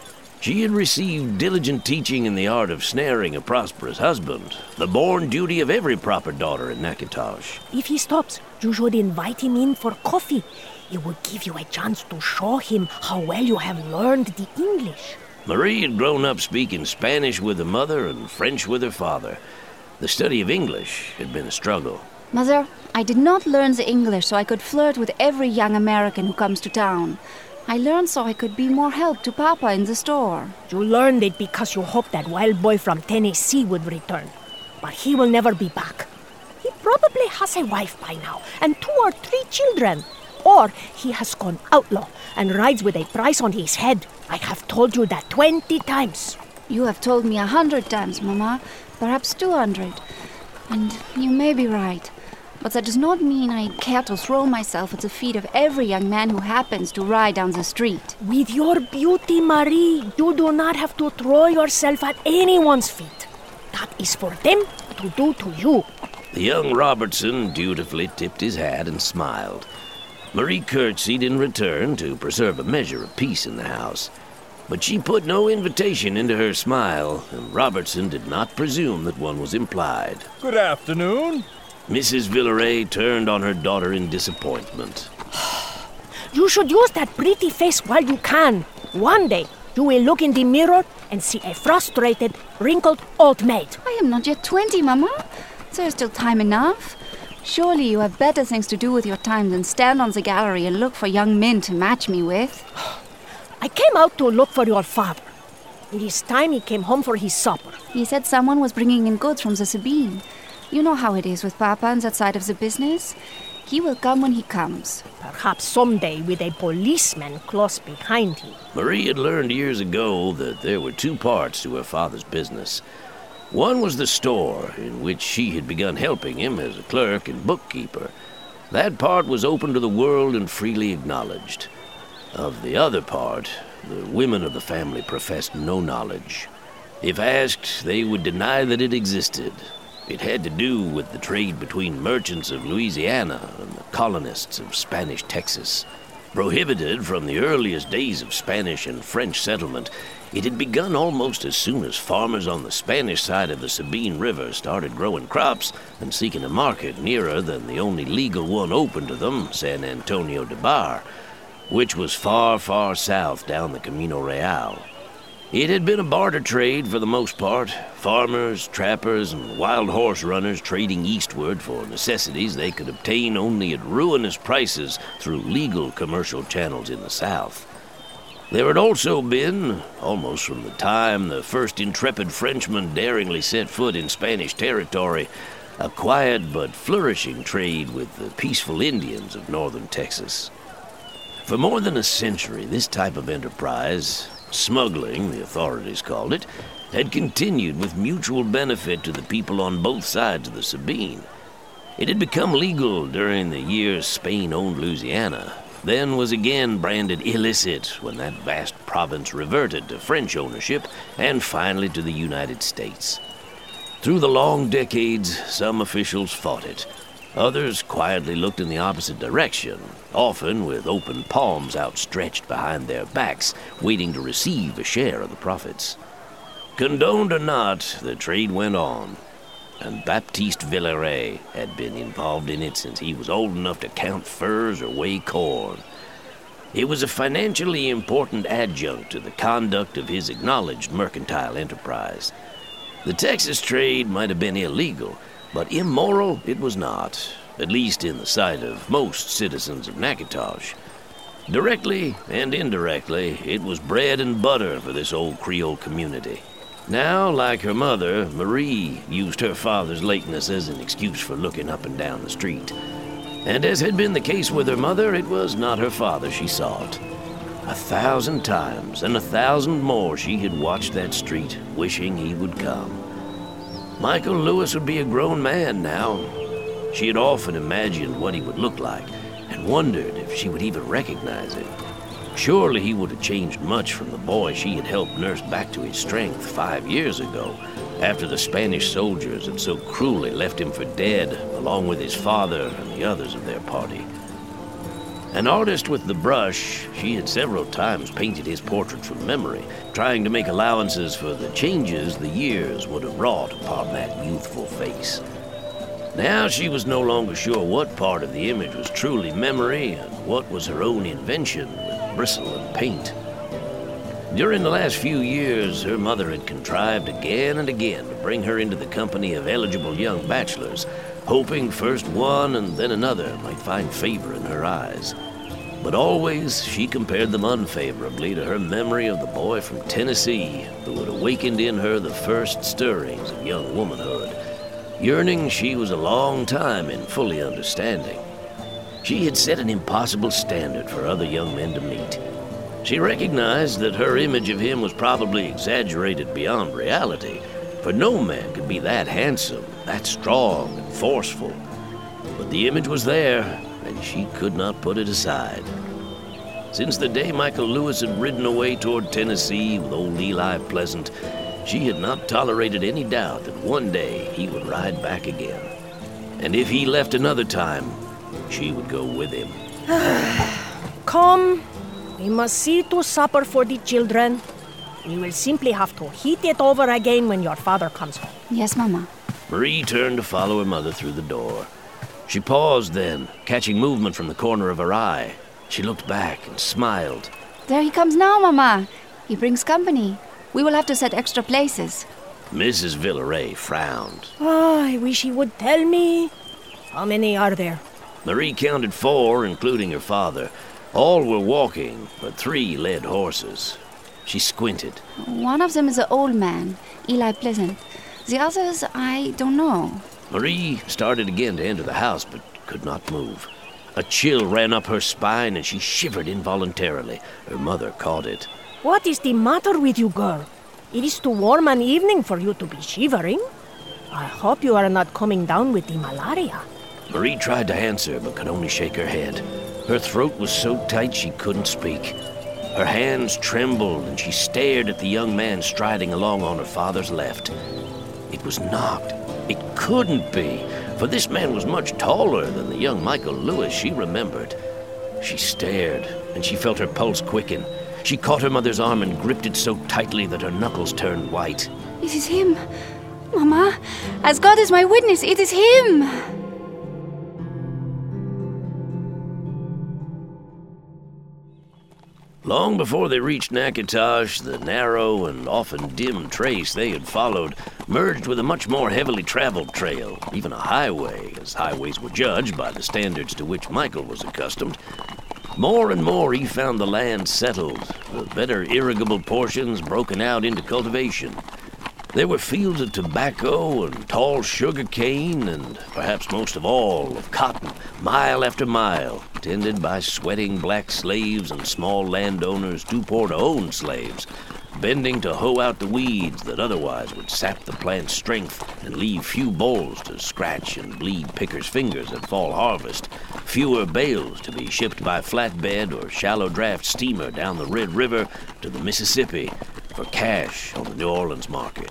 Speaker 1: She had received diligent teaching in the art of snaring a prosperous husband, the born duty of every proper daughter in Natchitoches.
Speaker 10: If he stops, you should invite him in for coffee. It will give you a chance to show him how well you have learned the English.
Speaker 1: Marie had grown up speaking Spanish with her mother and French with her father. The study of English had been a struggle.
Speaker 11: Mother, I did not learn the English so I could flirt with every young American who comes to town. I learned so I could be more help to Papa in the store.
Speaker 10: You learned it because you hoped that wild boy from Tennessee would return. But he will never be back. He probably has a wife by now and 2 or 3 children. Or he has gone outlaw and rides with a price on his head. I have told you that 20 times.
Speaker 11: You have told me 100 times, Mama. Perhaps 200. And you may be right. But that does not mean I care to throw myself at the feet of every young man who happens to ride down the street.
Speaker 10: With your beauty, Marie, you do not have to throw yourself at anyone's feet. That is for them to do to you.
Speaker 1: The young Robertson dutifully tipped his hat and smiled. Marie curtsied in return to preserve a measure of peace in the house. But she put no invitation into her smile, and Robertson did not presume that one was implied.
Speaker 12: Good afternoon.
Speaker 1: Mrs. Villeray turned on her daughter in disappointment.
Speaker 10: You should use that pretty face while you can. One day, you will look in the mirror and see a frustrated, wrinkled old maid.
Speaker 11: I am not yet 20, Mama. There is still time enough. Surely you have better things to do with your time than stand on the gallery and look for young men to match me with.
Speaker 10: I came out to look for your father. It is time he came home for his supper.
Speaker 11: He said someone was bringing in goods from the Sabine. You know how it is with Papa on that side of the business. He will come when he comes.
Speaker 10: Perhaps someday with a policeman close behind him.
Speaker 1: Marie had learned years ago that there were 2 parts to her father's business. One was the store, in which she had begun helping him as a clerk and bookkeeper. That part was open to the world and freely acknowledged. Of the other part, the women of the family professed no knowledge. If asked, they would deny that it existed. It had to do with the trade between merchants of Louisiana and the colonists of Spanish Texas. Prohibited from the earliest days of Spanish and French settlement, it had begun almost as soon as farmers on the Spanish side of the Sabine River started growing crops and seeking a market nearer than the only legal one open to them, San Antonio de Bar, which was far, far south down the Camino Real. It had been a barter trade for the most part, farmers, trappers, and wild horse runners trading eastward for necessities they could obtain only at ruinous prices through legal commercial channels in the south. There had also been, almost from the time the first intrepid Frenchman daringly set foot in Spanish territory, a quiet but flourishing trade with the peaceful Indians of northern Texas. For more than a century, this type of enterprise, smuggling, the authorities called it, had continued with mutual benefit to the people on both sides of the Sabine. It had become legal during the years Spain owned Louisiana, then was again branded illicit when that vast province reverted to French ownership and finally to the United States. Through the long decades, some officials fought it. Others quietly looked in the opposite direction, often with open palms outstretched behind their backs, waiting to receive a share of the profits. Condoned or not, the trade went on, and Baptiste Villeray had been involved in it since he was old enough to count furs or weigh corn. It was a financially important adjunct to the conduct of his acknowledged mercantile enterprise. The Texas trade might have been illegal, but immoral it was not, at least in the sight of most citizens of Natchitoches. Directly and indirectly, it was bread and butter for this old Creole community. Now, like her mother, Marie used her father's lateness as an excuse for looking up and down the street. And as had been the case with her mother, it was not her father she sought. 1,000 times and 1,000 more she had watched that street, wishing he would come. Michael Lewis would be a grown man now. She had often imagined what he would look like and wondered if she would even recognize him. Surely he would have changed much from the boy she had helped nurse back to his strength 5 years ago, after the Spanish soldiers had so cruelly left him for dead, along with his father and the others of their party. An artist with the brush, she had several times painted his portrait from memory, trying to make allowances for the changes the years would have wrought upon that youthful face. Now she was no longer sure what part of the image was truly memory and what was her own invention with bristle and paint. During the last few years, her mother had contrived again and again to bring her into the company of eligible young bachelors, hoping first one and then another might find favor in her eyes. But always she compared them unfavorably to her memory of the boy from Tennessee who had awakened in her the first stirrings of young womanhood, yearning she was a long time in fully understanding. She had set an impossible standard for other young men to meet. She recognized that her image of him was probably exaggerated beyond reality, for no man could be that handsome, that strong and forceful. But the image was there, and she could not put it aside. Since the day Michael Lewis had ridden away toward Tennessee with old Eli Pleasant, she had not tolerated any doubt that one day he would ride back again. And if he left another time, she would go with him.
Speaker 10: Come, we must see to supper for the children. We will simply have to heat it over again when your father comes home.
Speaker 11: Yes, Mama.
Speaker 1: Marie turned to follow her mother through the door. She paused then, catching movement from the corner of her eye. She looked back and smiled.
Speaker 11: There he comes now, Mama. He brings company. We will have to set extra places.
Speaker 1: Mrs. Villaray frowned.
Speaker 10: I wish he would tell me. How many are there?
Speaker 1: Marie counted 4, including her father. All were walking, but 3 led horses. She squinted.
Speaker 11: One of them is an old man, Eli Pleasant. The others, I don't know.
Speaker 1: Marie started again to enter the house, but could not move. A chill ran up her spine, and she shivered involuntarily. Her mother caught it.
Speaker 10: What is the matter with you, girl? It is too warm an evening for you to be shivering. I hope you are not coming down with the malaria.
Speaker 1: Marie tried to answer, but could only shake her head. Her throat was so tight she couldn't speak. Her hands trembled, and she stared at the young man striding along on her father's left. It was not. It couldn't be, for this man was much taller than the young Michael Lewis she remembered. She stared, and she felt her pulse quicken. She caught her mother's arm and gripped it so tightly that her knuckles turned white.
Speaker 11: It is him. Mama, as God is my witness, it is him.
Speaker 1: Long before they reached Natchitoches, the narrow and often dim trace they had followed merged with a much more heavily traveled trail, even a highway, as highways were judged by the standards to which Michael was accustomed. More and more he found the land settled, the better irrigable portions broken out into cultivation. There were fields of tobacco and tall sugar cane, and perhaps most of all, of cotton, mile after mile, tended by sweating black slaves and small landowners too poor to own slaves, bending to hoe out the weeds that otherwise would sap the plant's strength and leave few bolls to scratch and bleed pickers' fingers at fall harvest, fewer bales to be shipped by flatbed or shallow draft steamer down the Red River to the Mississippi for cash on the New Orleans market.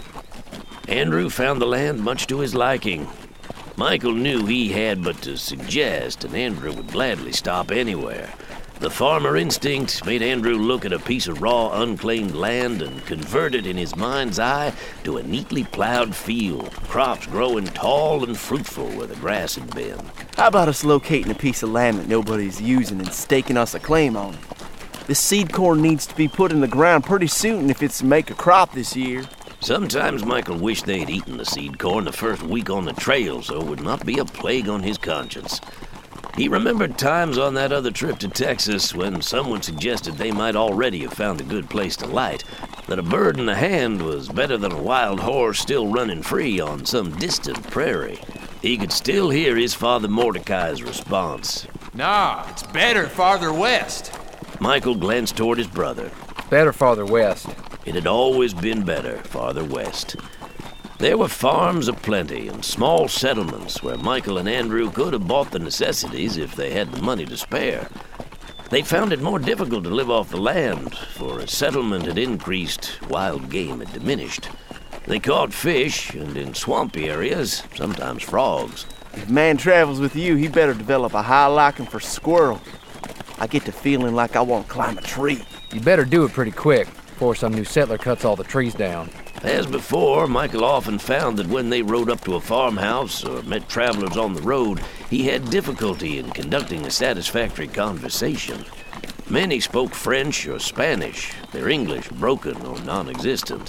Speaker 1: Andrew found the land much to his liking. Michael knew he had but to suggest, and Andrew would gladly stop anywhere. The farmer instinct made Andrew look at a piece of raw, unclaimed land and convert it in his mind's eye to a neatly plowed field, crops growing tall and fruitful where the grass had been.
Speaker 4: How about us locating a piece of land that nobody's using and staking us a claim on it? This seed corn needs to be put in the ground pretty soon if it's to make a crop this year.
Speaker 1: Sometimes Michael wished they'd eaten the seed corn the first week on the trail so it would not be a plague on his conscience. He remembered times on that other trip to Texas when someone suggested they might already have found a good place to light, that a bird in the hand was better than a wild horse still running free on some distant prairie. He could still hear his father Mordecai's response.
Speaker 6: Nah, it's better farther west.
Speaker 1: Michael glanced toward his brother.
Speaker 3: Better farther west.
Speaker 1: It had always been better farther west. There were farms aplenty and small settlements where Michael and Andrew could have bought the necessities if they had the money to spare. They found it more difficult to live off the land, for as settlement had increased, wild game had diminished. They caught fish, and in swampy areas, sometimes frogs.
Speaker 4: If man travels with you, he better develop a high liking for squirrel. I get to feeling like I want to climb a tree.
Speaker 3: You better do it pretty quick before some new settler cuts all the trees down.
Speaker 1: As before, Michael often found that when they rode up to a farmhouse or met travelers on the road, he had difficulty in conducting a satisfactory conversation. Many spoke French or Spanish, their English broken or non-existent.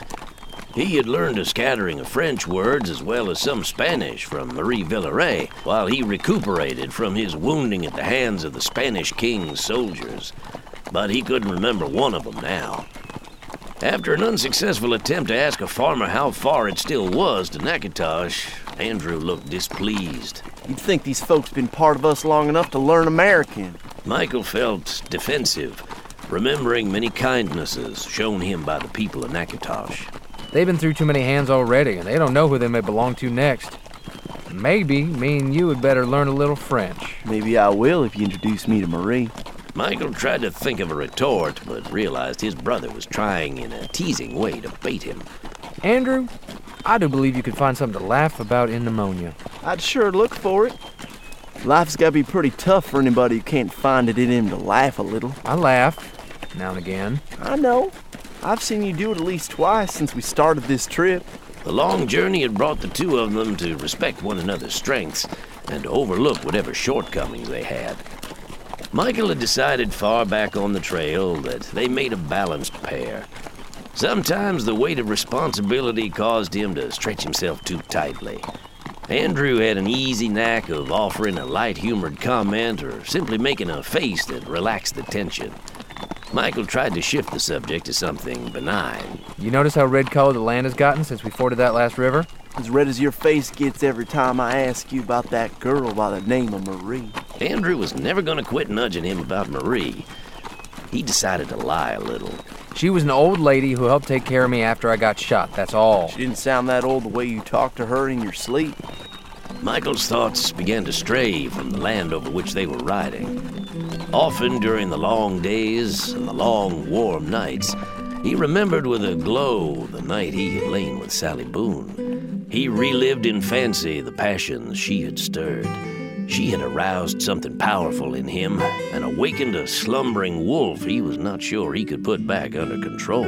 Speaker 1: He had learned a scattering of French words as well as some Spanish from Marie Villeray, while he recuperated from his wounding at the hands of the Spanish king's soldiers. But he couldn't remember one of them now. After an unsuccessful attempt to ask a farmer how far it still was to Natchitoches, Andrew looked displeased.
Speaker 4: You'd think these folks been part of us long enough to learn American.
Speaker 1: Michael felt defensive, remembering many kindnesses shown him by the people of Natchitoches.
Speaker 3: They've been through too many hands already, and they don't know who they may belong to next. Maybe me and you had better learn a little French.
Speaker 4: Maybe I will if you introduce me to Marie.
Speaker 1: Michael tried to think of a retort, but realized his brother was trying in a teasing way to bait him.
Speaker 3: Andrew, I do believe you could find something to laugh about in pneumonia.
Speaker 4: I'd sure look for it. Life's gotta be pretty tough for anybody who can't find it in him to laugh a little.
Speaker 3: I laugh, now and again.
Speaker 4: I know. I've seen you do it at least twice since we started this trip.
Speaker 1: The long journey had brought the two of them to respect one another's strengths and to overlook whatever shortcomings they had. Michael had decided far back on the trail that they made a balanced pair. Sometimes the weight of responsibility caused him to stretch himself too tightly. Andrew had an easy knack of offering a light-humored comment or simply making a face that relaxed the tension. Michael tried to shift the subject to something benign.
Speaker 3: You notice how red-colored the land has gotten since we forded that last river?
Speaker 4: As red as your face gets every time I ask you about that girl by the name of Marie.
Speaker 1: Andrew was never going to quit nudging him about Marie. He decided to lie a little.
Speaker 3: She was an old lady who helped take care of me after I got shot, that's all.
Speaker 4: She didn't sound that old the way you talked to her in your sleep.
Speaker 1: Michael's thoughts began to stray from the land over which they were riding. Often during the long days and the long, warm nights, he remembered with a glow the night he had lain with Sally Boone. He relived in fancy the passions she had stirred. She had aroused something powerful in him and awakened a slumbering wolf he was not sure he could put back under control.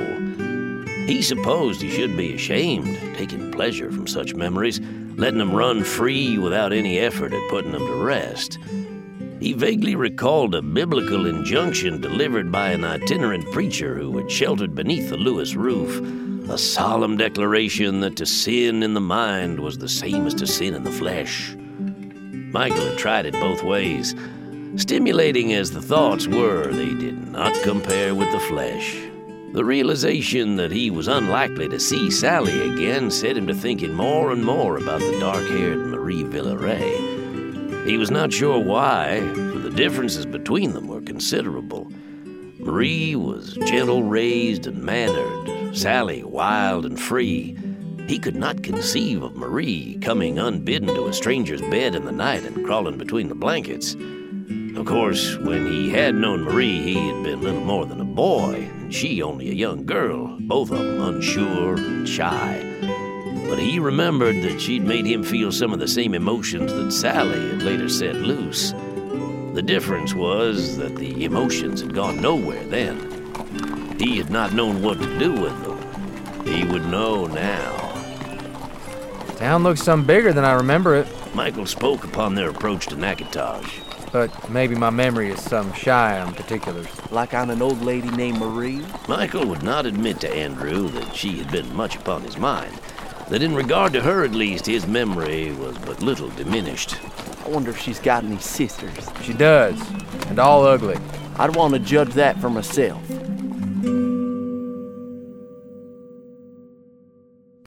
Speaker 1: He supposed he should be ashamed, taking pleasure from such memories, letting them run free without any effort at putting them to rest. He vaguely recalled a biblical injunction delivered by an itinerant preacher who had sheltered beneath the Lewis roof, a solemn declaration that to sin in the mind was the same as to sin in the flesh. Michael had tried it both ways. Stimulating as the thoughts were, they did not compare with the flesh. The realization that he was unlikely to see Sally again set him to thinking more and more about the dark-haired Marie Villeray. He was not sure why, for the differences between them were considerable. Marie was gentle-raised and mannered, Sally wild and free. He could not conceive of Marie coming unbidden to a stranger's bed in the night and crawling between the blankets. Of course, when he had known Marie, he had been little more than a boy, and she only a young girl, both of them unsure and shy. But he remembered that she'd made him feel some of the same emotions that Sally had later set loose. The difference was that the emotions had gone nowhere then. He had not known what to do with them. He would know now.
Speaker 3: Town looks some bigger than I remember it.
Speaker 1: Michael spoke upon their approach to Natchitoches.
Speaker 3: But maybe my memory is some shy on particulars.
Speaker 4: Like on an old lady named Marie?
Speaker 1: Michael would not admit to Andrew that she had been much upon his mind, that in regard to her at least, his memory was but little diminished.
Speaker 4: I wonder if she's got any sisters.
Speaker 3: She does, and all ugly.
Speaker 4: I'd want to judge that for myself.